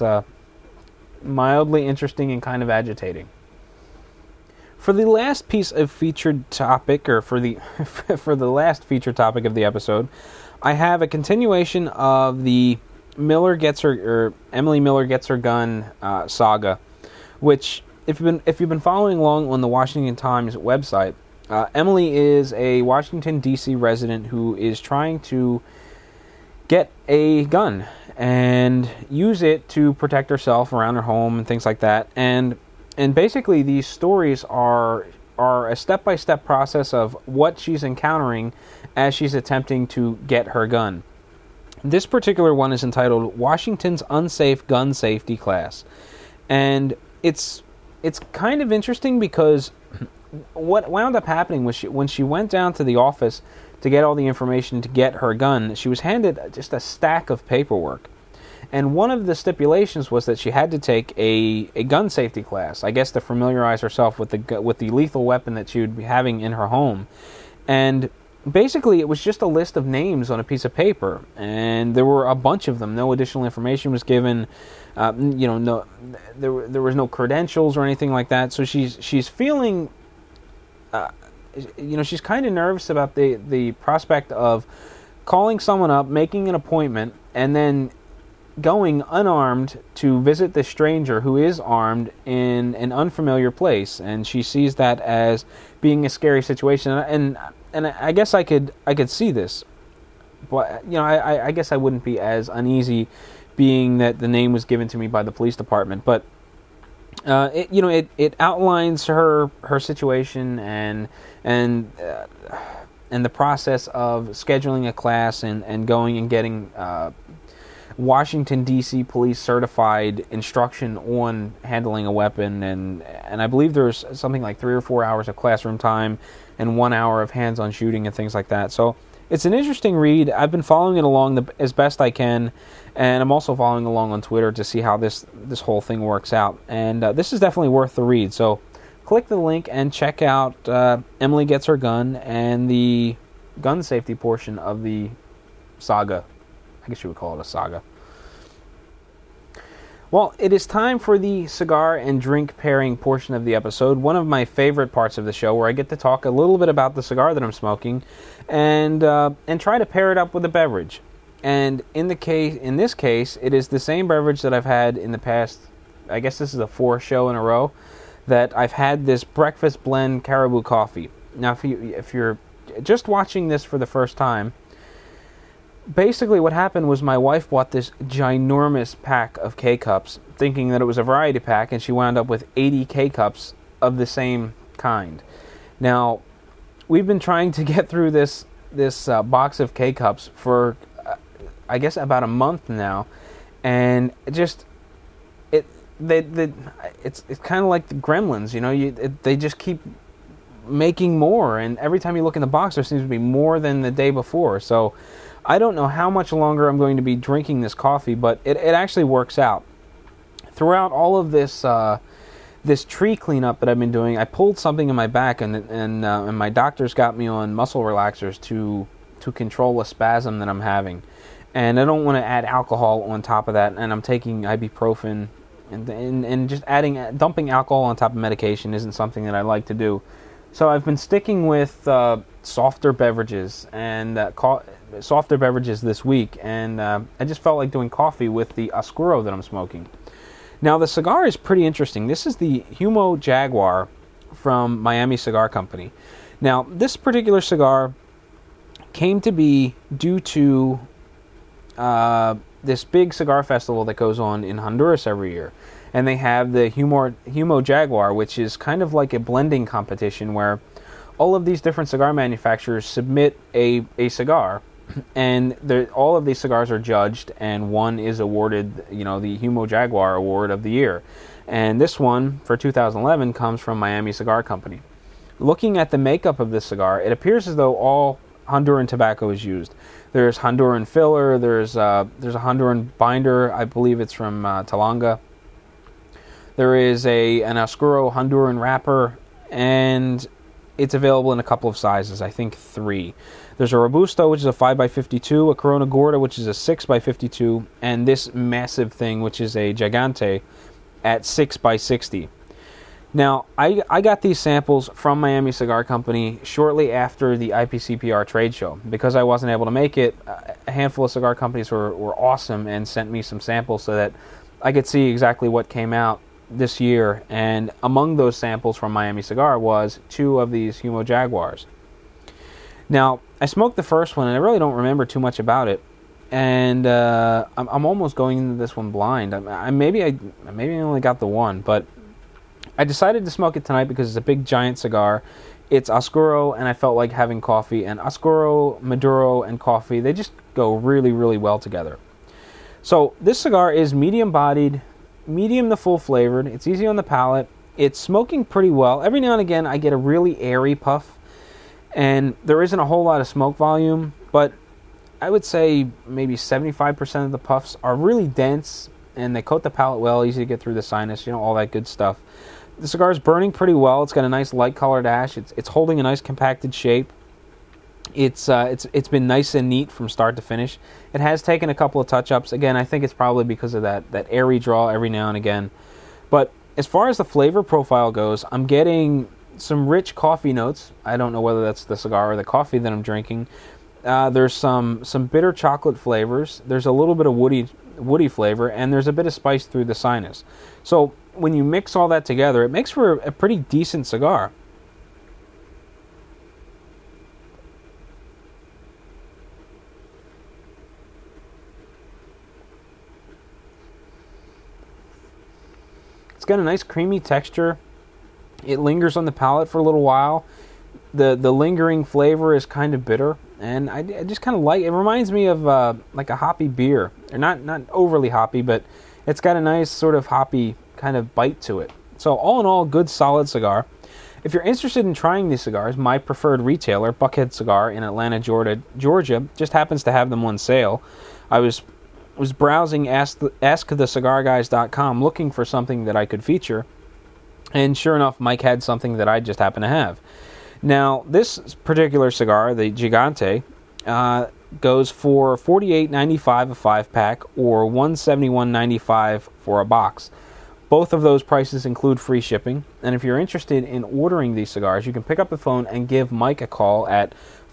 mildly interesting and kind of agitating. For the last piece of featured topic, or for the last featured topic of the episode, I have a continuation of the Emily Miller Gets Her Gun saga, which, if you've been following along on the Washington Times website, Emily is a Washington, D.C. resident who is trying to get a gun and use it to protect herself around her home and things like that. And basically, these stories are a step-by-step process of what she's encountering as she's attempting to get her gun. This particular one is entitled Washington's Unsafe Gun Safety Class. And it's kind of interesting because what wound up happening was when she went down to the office to get all the information to get her gun, she was handed just a stack of paperwork. And one of the stipulations was that she had to take a gun safety class, I guess to familiarize herself with the lethal weapon that she would be having in her home. And basically it was just a list of names on a piece of paper, and there were a bunch of them. No additional information was given. No, there was no credentials or anything like that. So she's feeling, she's kind of nervous about the prospect of calling someone up, making an appointment, and then going unarmed to visit this stranger who is armed in an unfamiliar place. And she sees that as being a scary situation. And I guess I could see this, but I guess I wouldn't be as uneasy, being that the name was given to me by the police department. But it outlines her situation and the process of scheduling a class and going and getting Washington D.C. police certified instruction on handling a weapon, and I believe there's something like 3 or 4 hours of classroom time and 1 hour of hands-on shooting and things like that. So it's an interesting read. I've been following it along as best I can, and I'm also following along on Twitter to see how this whole thing works out. And this is definitely worth the read. So click the link and check out Emily Gets Her Gun and the gun safety portion of the saga. I guess you would call it a saga. Well, it is time for the cigar and drink pairing portion of the episode, one of my favorite parts of the show, where I get to talk a little bit about the cigar that I'm smoking and try to pair it up with a beverage. And in this case, it is the same beverage that I've had in the past. I guess this is the 4th show in a row that I've had this breakfast blend Caribou coffee. Now, if you're just watching this for the first time, basically what happened was my wife bought this ginormous pack of K-Cups, thinking that it was a variety pack, and she wound up with 80 K-Cups of the same kind. Now, we've been trying to get through this box of K-Cups for, I guess, about a month now, and it's kind of like the Gremlins, they just keep making more, and every time you look in the box, there seems to be more than the day before. So I don't know how much longer I'm going to be drinking this coffee, but it actually works out. Throughout all of this this tree cleanup that I've been doing, I pulled something in my back, and my doctor's got me on muscle relaxers to control a spasm that I'm having. And I don't want to add alcohol on top of that, and I'm taking ibuprofen, and just dumping alcohol on top of medication isn't something that I like to do. So I've been sticking with softer beverages this week, and I just felt like doing coffee with the Oscuro that I'm smoking. Now, the cigar is pretty interesting. This is the Humo Jaguar from Miami Cigar Company. Now, this particular cigar came to be due to this big cigar festival that goes on in Honduras every year. And they have the Humo Jaguar, which is kind of like a blending competition where all of these different cigar manufacturers submit a cigar, and all of these cigars are judged, and one is awarded, the Humo Jaguar Award of the Year. And this one, for 2011, comes from Miami Cigar Company. Looking at the makeup of this cigar, it appears as though all Honduran tobacco is used. There's Honduran filler, there's a Honduran binder, I believe it's from Talanga. There is an Oscuro Honduran wrapper, and it's available in a couple of sizes, I think 3. There's a Robusto, which is a 5x52, a Corona Gorda, which is a 6x52, and this massive thing, which is a Gigante at 6x60. Now, I got these samples from Miami Cigar Company shortly after the IPCPR trade show. Because I wasn't able to make it, a handful of cigar companies were awesome and sent me some samples so that I could see exactly what came out this year, and among those samples from Miami Cigar was 2 of these Humo Jaguars. Now, I smoked the first one, and I really don't remember too much about it, and I'm almost going into this one blind. Maybe I only got the one, but I decided to smoke it tonight because it's a big giant cigar. It's Oscuro, and I felt like having coffee. And Oscuro, Maduro, and coffee, they just go really, really well together. So this cigar is medium-bodied, medium to full-flavored. It's easy on the palate. It's smoking pretty well. Every now and again, I get a really airy puff, and there isn't a whole lot of smoke volume, but I would say maybe 75% of the puffs are really dense, and they coat the palate well, easy to get through the sinus, all that good stuff. The cigar is burning pretty well. It's got a nice light-colored ash. It's holding a nice compacted shape. It's been nice and neat from start to finish. It has taken a couple of touch-ups. Again, I think it's probably because of that airy draw every now and again. But as far as the flavor profile goes, I'm getting some rich coffee notes. I don't know whether that's the cigar or the coffee that I'm drinking. There's some bitter chocolate flavors. There's a little bit of woody flavor, and there's a bit of spice through the sinus. So when you mix all that together, it makes for a pretty decent cigar. It's got a nice creamy texture. It lingers on the palate for a little while. The lingering flavor is kind of bitter, and I just kind of like it. Reminds me of like a hoppy beer. Or not overly hoppy, but it's got a nice sort of hoppy kind of bite to it. So all in all, good solid cigar. If you're interested in trying these cigars, my preferred retailer, Buckhead Cigar in Atlanta, Georgia, just happens to have them on sale. I was browsing AskTheCigarGuys.com looking for something that I could feature, and sure enough, Mike had something that I just happen to have. Now, this particular cigar, the Gigante, goes for $48.95 a 5-pack or $171.95 for a box. Both of those prices include free shipping, and if you're interested in ordering these cigars, you can pick up the phone and give Mike a call at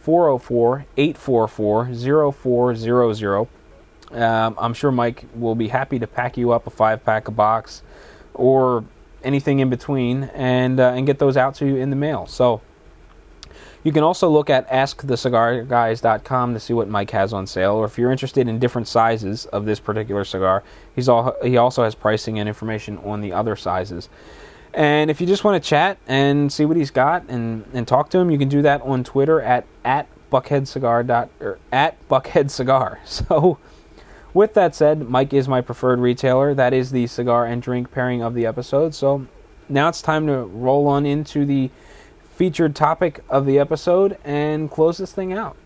404-844-0400. I'm sure Mike will be happy to pack you up a 5-pack, a box, or anything in between, and get those out to you in the mail. So you can also look at AskTheCigarGuys.com to see what Mike has on sale, or if you're interested in different sizes of this particular cigar, he also has pricing and information on the other sizes. And if you just want to chat and see what he's got and talk to him, you can do that on Twitter at @BuckheadCigar. So with that said, Mike is my preferred retailer. That is the cigar and drink pairing of the episode. So now it's time to roll on into the featured topic of the episode and close this thing out.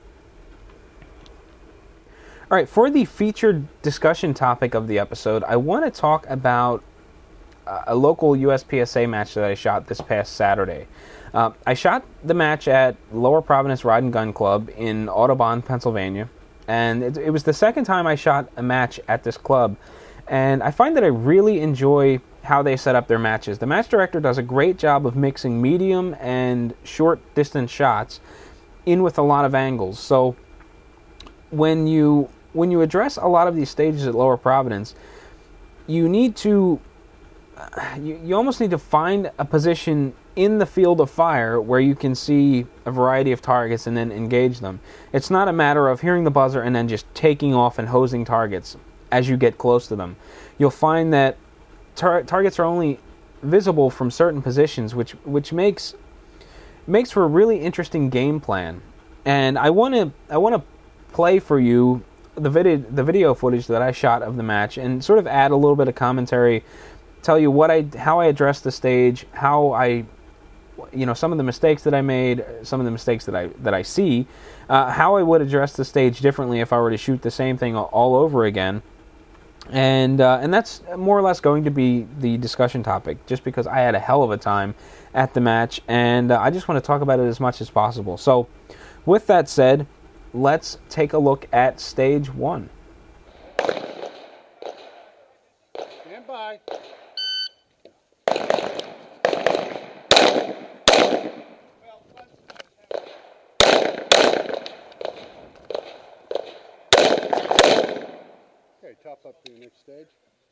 All right, for the featured discussion topic of the episode, I want to talk about a local USPSA match that I shot this past Saturday. I shot the match at Lower Providence Ride and Gun Club in Audubon, Pennsylvania, and it was the second time I shot a match at this club, and I find that I really enjoy how they set up their matches. The match director does a great job of mixing medium and short distance shots in with a lot of angles. So when you address a lot of these stages at Lower Providence, you need to you almost need to find a position in the field of fire where you can see a variety of targets and then engage them. It's not a matter of hearing the buzzer and then just taking off and hosing targets as you get close to them. You'll find that targets are only visible from certain positions, which makes for a really interesting game plan. And I want to play for you the video footage that I shot of the match and sort of add a little bit of commentary, tell you how I addressed the stage, how I, some of the mistakes that I made, some of the mistakes that I see, how I would address the stage differently if I were to shoot the same thing all over again. And that's more or less going to be the discussion topic, just because I had a hell of a time at the match, and I just want to talk about it as much as possible. So, with that said, let's take a look at stage 1. Stand by. Top up to the next stage.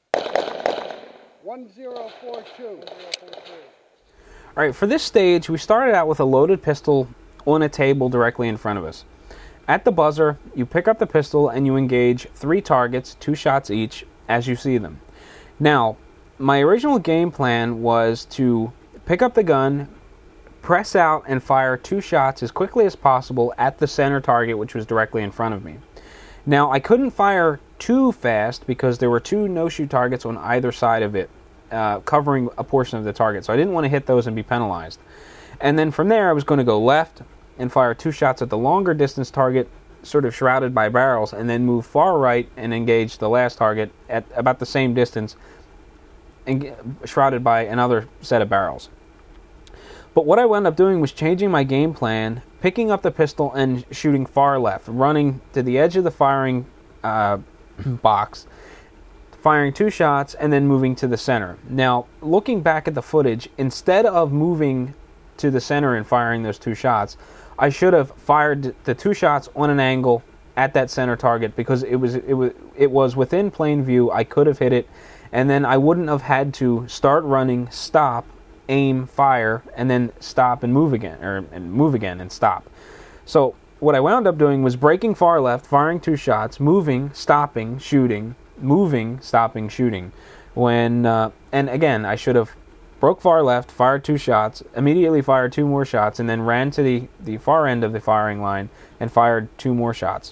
1042. All right, for this stage, we started out with a loaded pistol on a table directly in front of us. At the buzzer, you pick up the pistol and you engage 3 targets, 2 shots each, as you see them. Now, my original game plan was to pick up the gun, press out and fire 2 shots as quickly as possible at the center target, which was directly in front of me. Now, I couldn't fire too fast because there were 2 no-shoot targets on either side of it, covering a portion of the target, so I didn't want to hit those and be penalized. And then from there, I was going to go left and fire 2 shots at the longer distance target, sort of shrouded by barrels, and then move far right and engage the last target at about the same distance, and shrouded by another set of barrels. But what I wound up doing was changing my game plan, picking up the pistol and shooting far left, running to the edge of the firing box, firing 2 shots, and then moving to the center. Now, looking back at the footage, instead of moving to the center and firing those 2 shots, I should have fired the 2 shots on an angle at that center target because it was within plain view. I could have hit it, and then I wouldn't have had to start running, stop, aim, fire, and then stop and move again, and move again and stop. So what I wound up doing was breaking far left, firing 2 shots, moving, stopping, shooting, moving, stopping, shooting. And again, I should have broke far left, fired 2 shots, immediately fired 2 more shots, and then ran to the far end of the firing line and fired 2 more shots.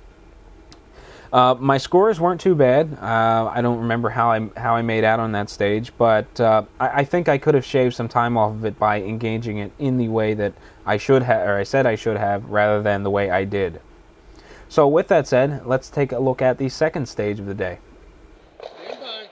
My scores weren't too bad. I don't remember how I made out on that stage, but I think I could have shaved some time off of it by engaging it in the way that I should have, or I said I should have, rather than the way I did. So with that said, let's take a look at the second stage of the day. Stand by.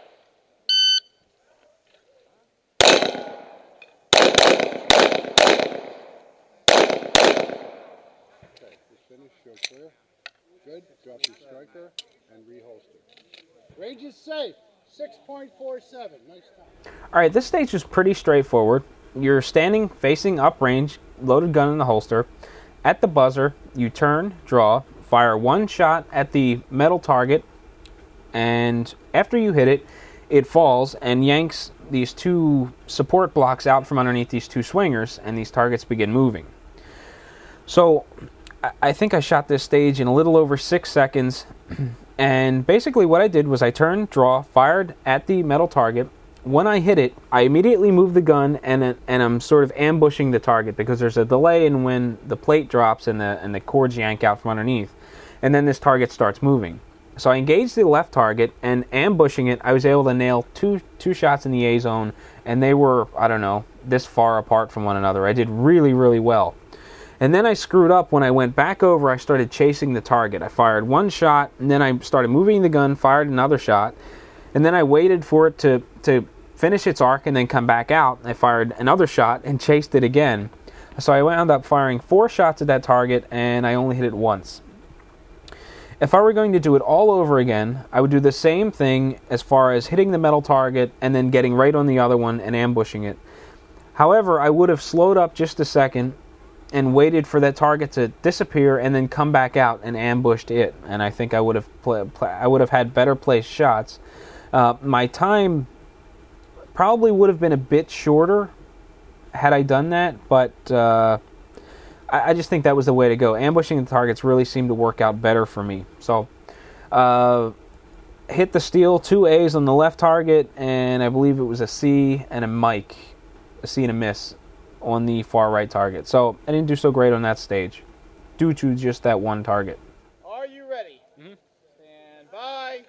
Okay, just finish, show clear. Good. Drop your striker and reholster. Range is safe. 6.47. Nice time. Alright, this stage is pretty straightforward. You're standing facing uprange, loaded gun in the holster. At the buzzer, you turn, draw, fire 1 shot at the metal target, and after you hit it, it falls and yanks these 2 support blocks out from underneath these 2 swingers, and these targets begin moving. So, I think I shot this stage in a little over 6 seconds, and basically what I did was I turned, draw, fired at the metal target. When I hit it, I immediately moved the gun, and I'm sort of ambushing the target because there's a delay in when the plate drops and the cords yank out from underneath, and then this target starts moving. So I engaged the left target, and ambushing it, I was able to nail two shots in the A zone, and they were, I don't know, this far apart from one another. I did really, really well. And then I screwed up when I went back over. I started chasing the target. I fired 1 shot, and then I started moving the gun, fired another shot, and then I waited for it to finish its arc and then come back out. I fired another shot and chased it again. So I wound up firing 4 shots at that target, and I only hit it once. If I were going to do it all over again, I would do the same thing as far as hitting the metal target and then getting right on the other one and ambushing it. However, I would have slowed up just a second and waited for that target to disappear and then come back out and ambushed it. And I think I would have had better placed shots. My time probably would have been a bit shorter had I done that, but I just think that was the way to go. Ambushing the targets really seemed to work out better for me. So, hit the steel, 2 A's on the left target, and I believe it was a C and a C and a miss on the far right target. So I didn't do so great on that stage due to just that 1 target. Are you ready? Mm-hmm. Stand by.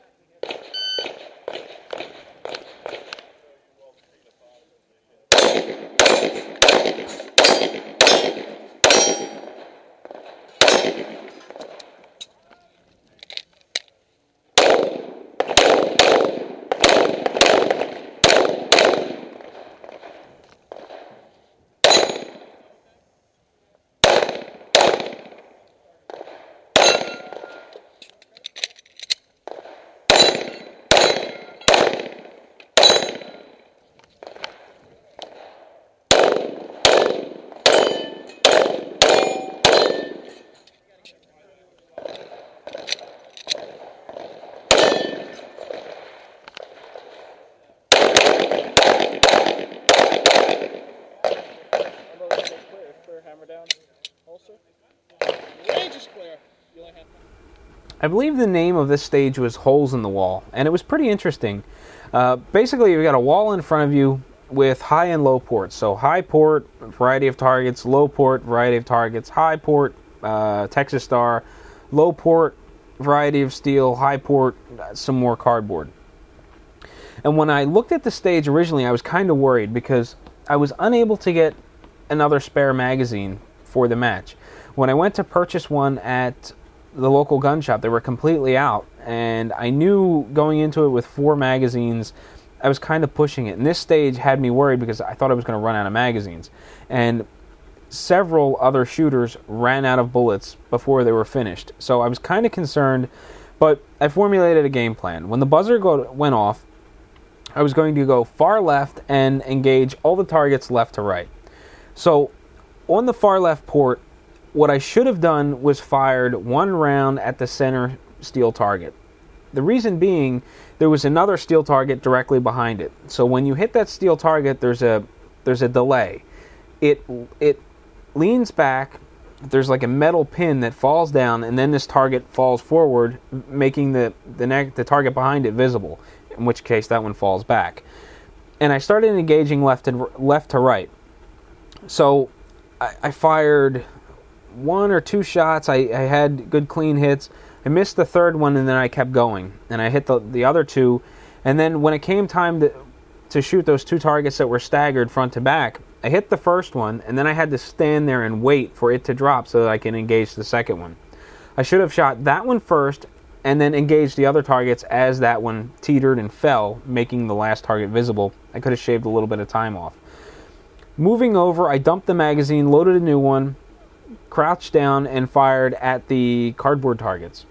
I believe the name of this stage was Holes in the Wall, and it was pretty interesting. Basically, you've got a wall in front of you, with high and low ports. So high port, variety of targets, low port, variety of targets, high port, Texas Star, low port, variety of steel, high port, some more cardboard. And when I looked at the stage originally, I was kind of worried because I was unable to get another spare magazine for the match. When I went to purchase one at the local gun shop, they were completely out, and I knew going into it with 4 magazines, I was kind of pushing it. And this stage had me worried because I thought I was going to run out of magazines. And several other shooters ran out of bullets before they were finished. So I was kind of concerned, but I formulated a game plan. When the buzzer went off, I was going to go far left and engage all the targets left to right. So on the far left port, what I should have done was fired 1 round at the center steel target. The reason being, there was another steel target directly behind it. So when you hit that steel target, there's a delay. It leans back, there's like a metal pin that falls down, and then this target falls forward, making the target behind it visible, in which case that one falls back. And I started engaging left to right. So I fired 1 or 2 shots. I had good clean hits. I missed the third one, and then I kept going. And I hit the other 2. And then when it came time to shoot those 2 targets that were staggered front to back, I hit the first one, and then I had to stand there and wait for it to drop so that I can engage the second one. I should have shot that one first, and then engaged the other targets as that one teetered and fell, making the last target visible. I could have shaved a little bit of time off. Moving over, I dumped the magazine, loaded a new one, crouched down, and fired at the cardboard targets.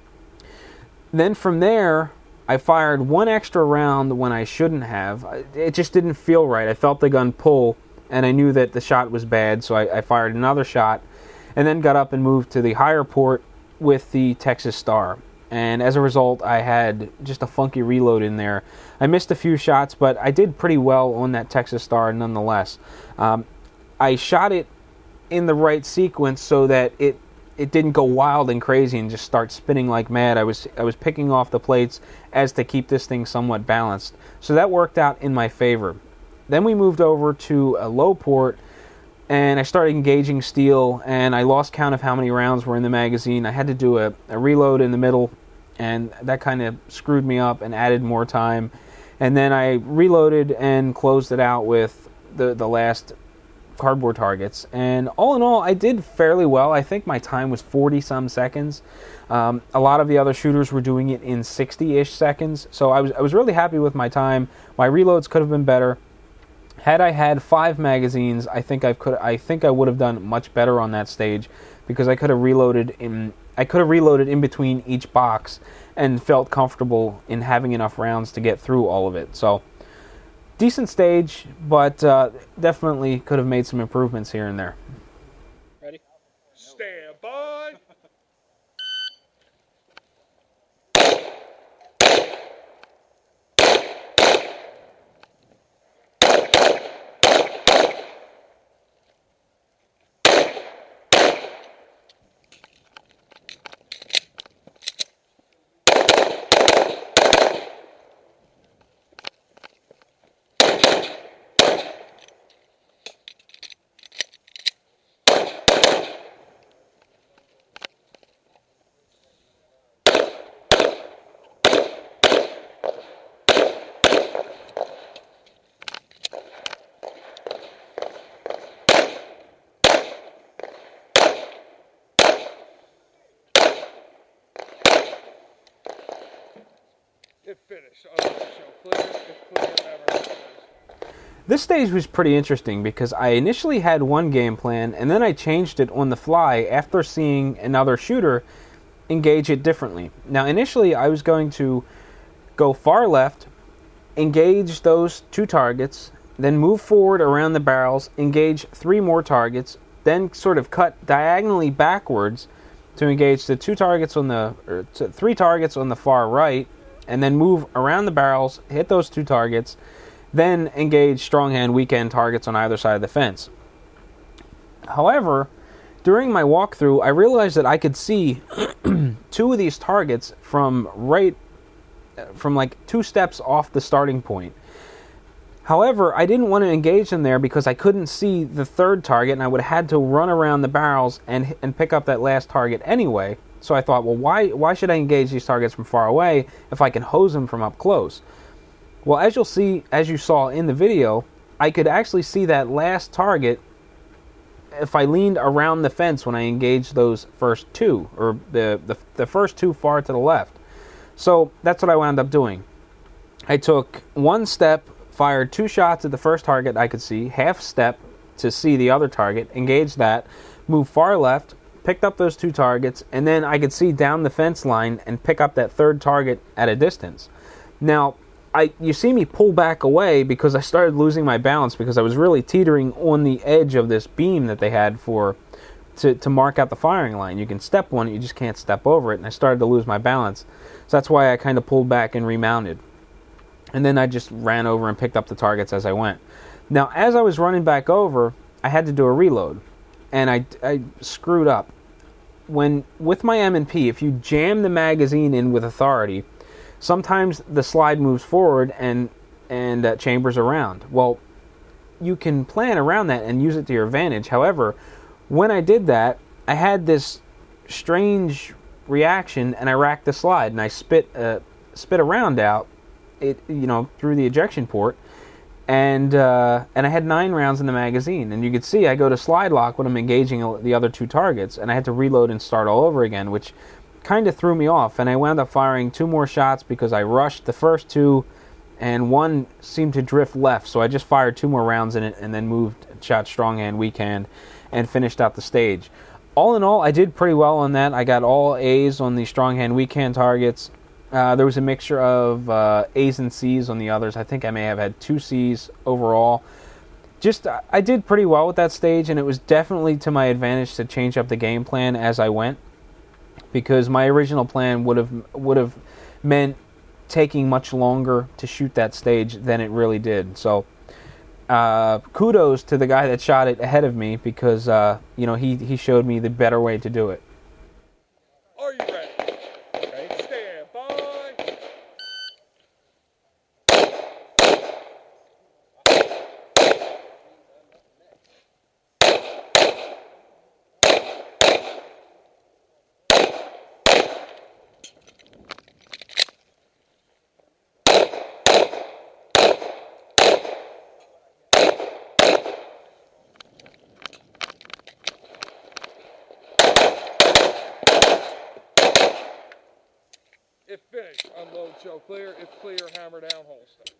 Then from there, I fired 1 extra round when I shouldn't have. It just didn't feel right. I felt the gun pull, and I knew that the shot was bad, so I fired another shot, and then got up and moved to the higher port with the Texas Star. And as a result, I had just a funky reload in there. I missed a few shots, but I did pretty well on that Texas Star nonetheless. I shot it in the right sequence so that it didn't go wild and crazy and just start spinning like mad. I was picking off the plates as to keep this thing somewhat balanced. So that worked out in my favor. Then we moved over to a low port, and I started engaging steel, and I lost count of how many rounds were in the magazine. I had to do a reload in the middle, and that kind of screwed me up and added more time. And then I reloaded and closed it out with the last cardboard targets. And all in all, I did fairly well. I think my time was 40-some seconds. A lot of the other shooters were doing it in 60-ish seconds. So I was really happy with my time. My reloads could have been better. Had I had 5 magazines, I think I would have done much better on that stage, because I could have reloaded in between each box and felt comfortable in having enough rounds to get through all of it. So decent stage, but definitely could have made some improvements here and there. Ready? Stand by. It finished. This stage was pretty interesting because I initially had one game plan, and then I changed it on the fly after seeing another shooter engage it differently. Now, initially, I was going to go far left, engage those 2 targets, then move forward around the barrels, engage 3 more targets, then sort of cut diagonally backwards to engage the 3 targets on the far right, and then move around the barrels, hit those 2 targets, then engage strong hand, weak hand targets on either side of the fence. However, during my walkthrough, I realized that I could see 2 of these targets from like 2 steps off the starting point. However, I didn't want to engage them there because I couldn't see the third target, and I would have had to run around the barrels and pick up that last target anyway. So I thought, well, why should I engage these targets from far away if I can hose them from up close? Well, as you saw in the video, I could actually see that last target if I leaned around the fence when I engaged those first two, or the first two far to the left. So that's what I wound up doing. I took one step, fired 2 shots at the first target I could see, half step to see the other target, engaged that, moved far left, picked up those 2 targets, and then I could see down the fence line and pick up that third target at a distance. Now, you see me pull back away because I started losing my balance because I was really teetering on the edge of this beam that they had to mark out the firing line. You can step on it, you just can't step over it, and I started to lose my balance. So that's why I kind of pulled back and remounted. And then I just ran over and picked up the targets as I went. Now, as I was running back over, I had to do a reload, and I screwed up. With my M&P, if you jam the magazine in with authority, sometimes the slide moves forward and chambers around. Well, you can plan around that and use it to your advantage. However, when I did that, I had this strange reaction, and I racked the slide, and I spit a round out, through the ejection port, and I had 9 rounds in the magazine. And you could see I go to slide lock when I'm engaging the other 2 targets, and I had to reload and start all over again, which kind of threw me off. And I wound up firing 2 more shots because I rushed the first 2, and one seemed to drift left, so I just fired 2 more rounds in it and then moved, shot strong hand, weak hand, and finished out the stage. All in all, I did pretty well on that. I got all A's on the strong hand, weak hand targets. There was a mixture of A's and C's on the others. I think I may have had 2 C's overall. I did pretty well with that stage, and it was definitely to my advantage to change up the game plan as I went, because my original plan would have meant taking much longer to shoot that stage than it really did. So kudos to the guy that shot it ahead of me, because he showed me the better way to do it. Are you ready? Okay. Stand by. If finished, unload, show clear. If clear, hammer down, holster.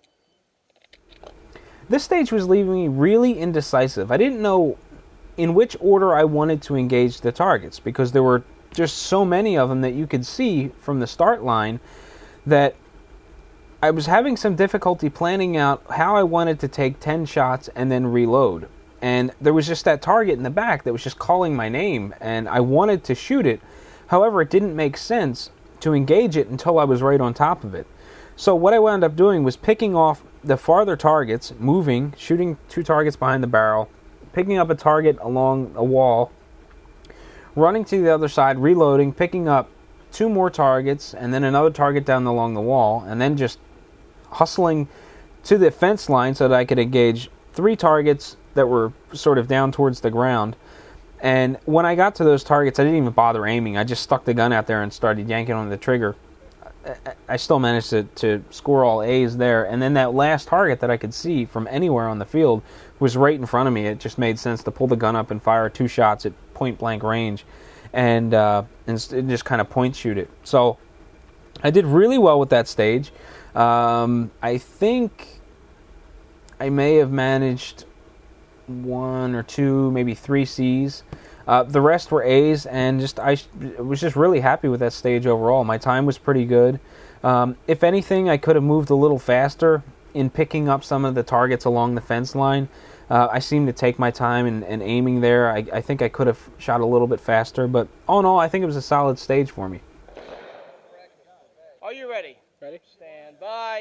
This stage was leaving me really indecisive. I didn't know in which order I wanted to engage the targets, because there were just so many of them that you could see from the start line that I was having some difficulty planning out how I wanted to take 10 shots and then reload. And there was just that target in the back that was just calling my name, and I wanted to shoot it. However, it didn't make sense to engage it until I was right on top of it. So what I wound up doing was picking off the farther targets, moving, shooting 2 targets behind the barrel, picking up a target along a wall, running to the other side, reloading, picking up 2 more targets, and then another target down along the wall, and then just hustling to the fence line so that I could engage 3 targets that were sort of down towards the ground. And when I got to those targets, I didn't even bother aiming. I just stuck the gun out there and started yanking on the trigger. I still managed to score all A's there. And then that last target that I could see from anywhere on the field was right in front of me. It just made sense to pull the gun up and fire 2 shots at point-blank range and just kind of point shoot it. So I did really well with that stage. I think I may have managed 1 or 2, maybe 3 C's. The rest were A's, and I was just really happy with that stage overall. My time was pretty good. If anything, I could have moved a little faster in picking up some of the targets along the fence line. I seemed to take my time in aiming there. I think I could have shot a little bit faster, but all in all, I think it was a solid stage for me. Are you ready? Ready? Stand by.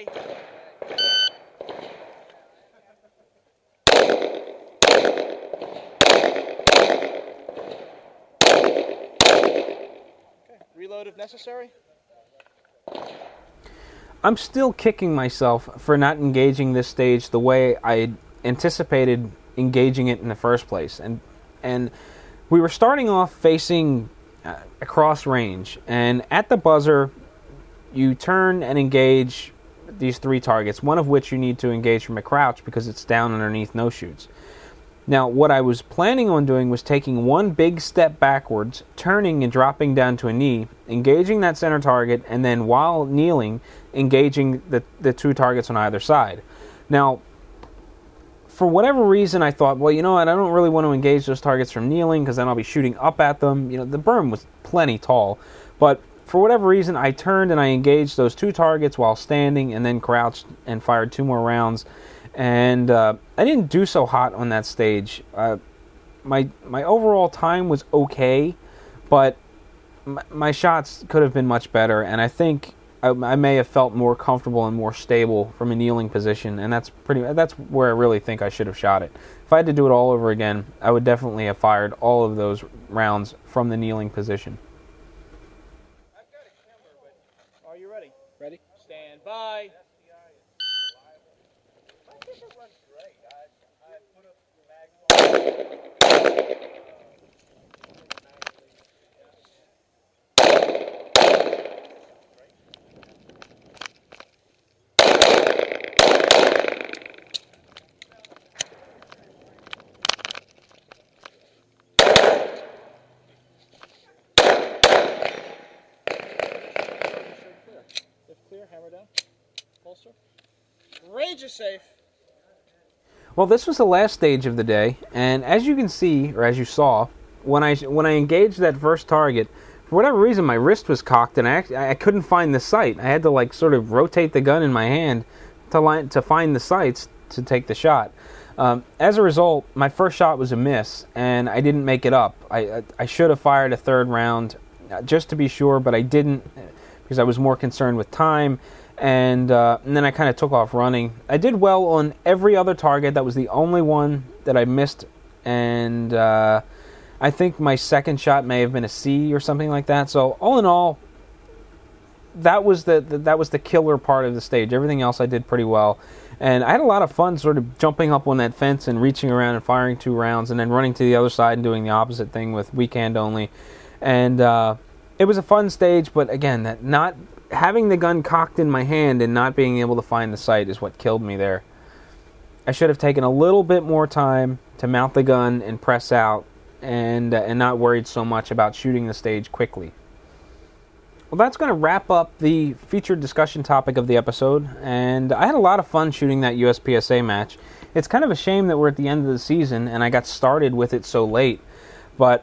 Reload if necessary. I'm still kicking myself for not engaging this stage the way I anticipated engaging it in the first place. And we were starting off facing across range, and at the buzzer, you turn and engage these 3 targets, one of which you need to engage from a crouch because it's down underneath no shoots. Now, what I was planning on doing was taking one big step backwards, turning and dropping down to a knee, engaging that center target, and then while kneeling, engaging the 2 targets on either side. Now, for whatever reason, I thought, well, you know what, I don't really want to engage those targets from kneeling because then I'll be shooting up at them. You know, the berm was plenty tall, but for whatever reason, I turned and I engaged those 2 targets while standing and then crouched and fired 2 more rounds. And I didn't do so hot on that stage. My overall time was okay, but my shots could have been much better, and I think I may have felt more comfortable and more stable from a kneeling position, and that's where I really think I should have shot it. If I had to do it all over again, I would definitely have fired all of those rounds from the kneeling position. I've got a camera, but are you ready? Ready? Stand by. Hammer down. Holster. Range is safe. Well, this was the last stage of the day, and as you can see, or as you saw, when I engaged that first target, for whatever reason, my wrist was cocked, and I couldn't find the sight. I had to sort of rotate the gun in my hand to find the sights to take the shot. As a result, my first shot was a miss, and I didn't make it up. I should have fired a 3rd round just to be sure, but I didn't, because I was more concerned with time, and then I kind of took off running. I did well on every other target. That was the only one that I missed, and I think my second shot may have been a C or something like that. So all in all, that was the killer part of the stage. Everything else I did pretty well, and I had a lot of fun sort of jumping up on that fence and reaching around and firing 2 rounds, and then running to the other side and doing the opposite thing with weak hand only, and it was a fun stage, but again, that not having the gun cocked in my hand and not being able to find the sight is what killed me there. I should have taken a little bit more time to mount the gun and press out, and not worried so much about shooting the stage quickly. Well, that's going to wrap up the featured discussion topic of the episode, and I had a lot of fun shooting that USPSA match. It's kind of a shame that we're at the end of the season and I got started with it so late, but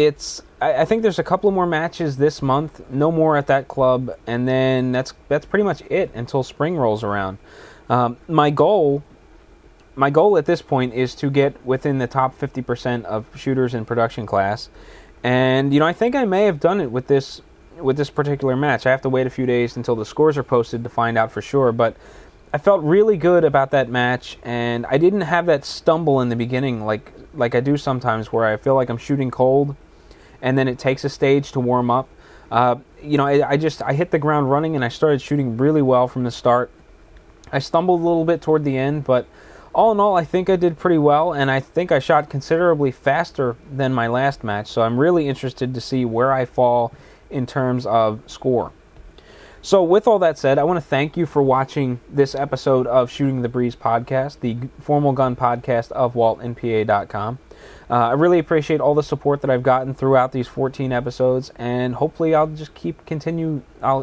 I think there's a couple of more matches this month, no more at that club, and then that's pretty much it until spring rolls around. My goal at this point is to get within the top 50% of shooters in production class, and I think I may have done it with this particular match. I have to wait a few days until the scores are posted to find out for sure, but I felt really good about that match, and I didn't have that stumble in the beginning like I do sometimes, where I feel like I'm shooting cold, and then it takes a stage to warm up. I hit the ground running, and I started shooting really well from the start. I stumbled a little bit toward the end, but all in all, I think I did pretty well, and I think I shot considerably faster than my last match, so I'm really interested to see where I fall in terms of score. So with all that said, I want to thank you for watching this episode of Shooting the Breeze podcast, the formal gun podcast of WaltNPA.com. I really appreciate all the support that I've gotten throughout these 14 episodes, and hopefully I'll continue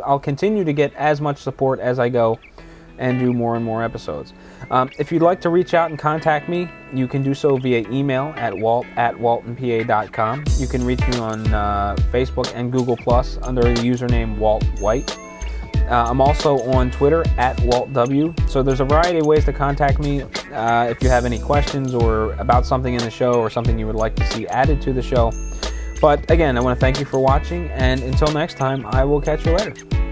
to get as much support as I go and do more and more episodes. If you'd like to reach out and contact me, you can do so via email at walt@waltnpa.com. You can reach me on Facebook and Google Plus under the username Walt White. I'm also on Twitter at WaltW. So there's a variety of ways to contact me if you have any questions or about something in the show or something you would like to see added to the show. But again, I want to thank you for watching, and until next time, I will catch you later.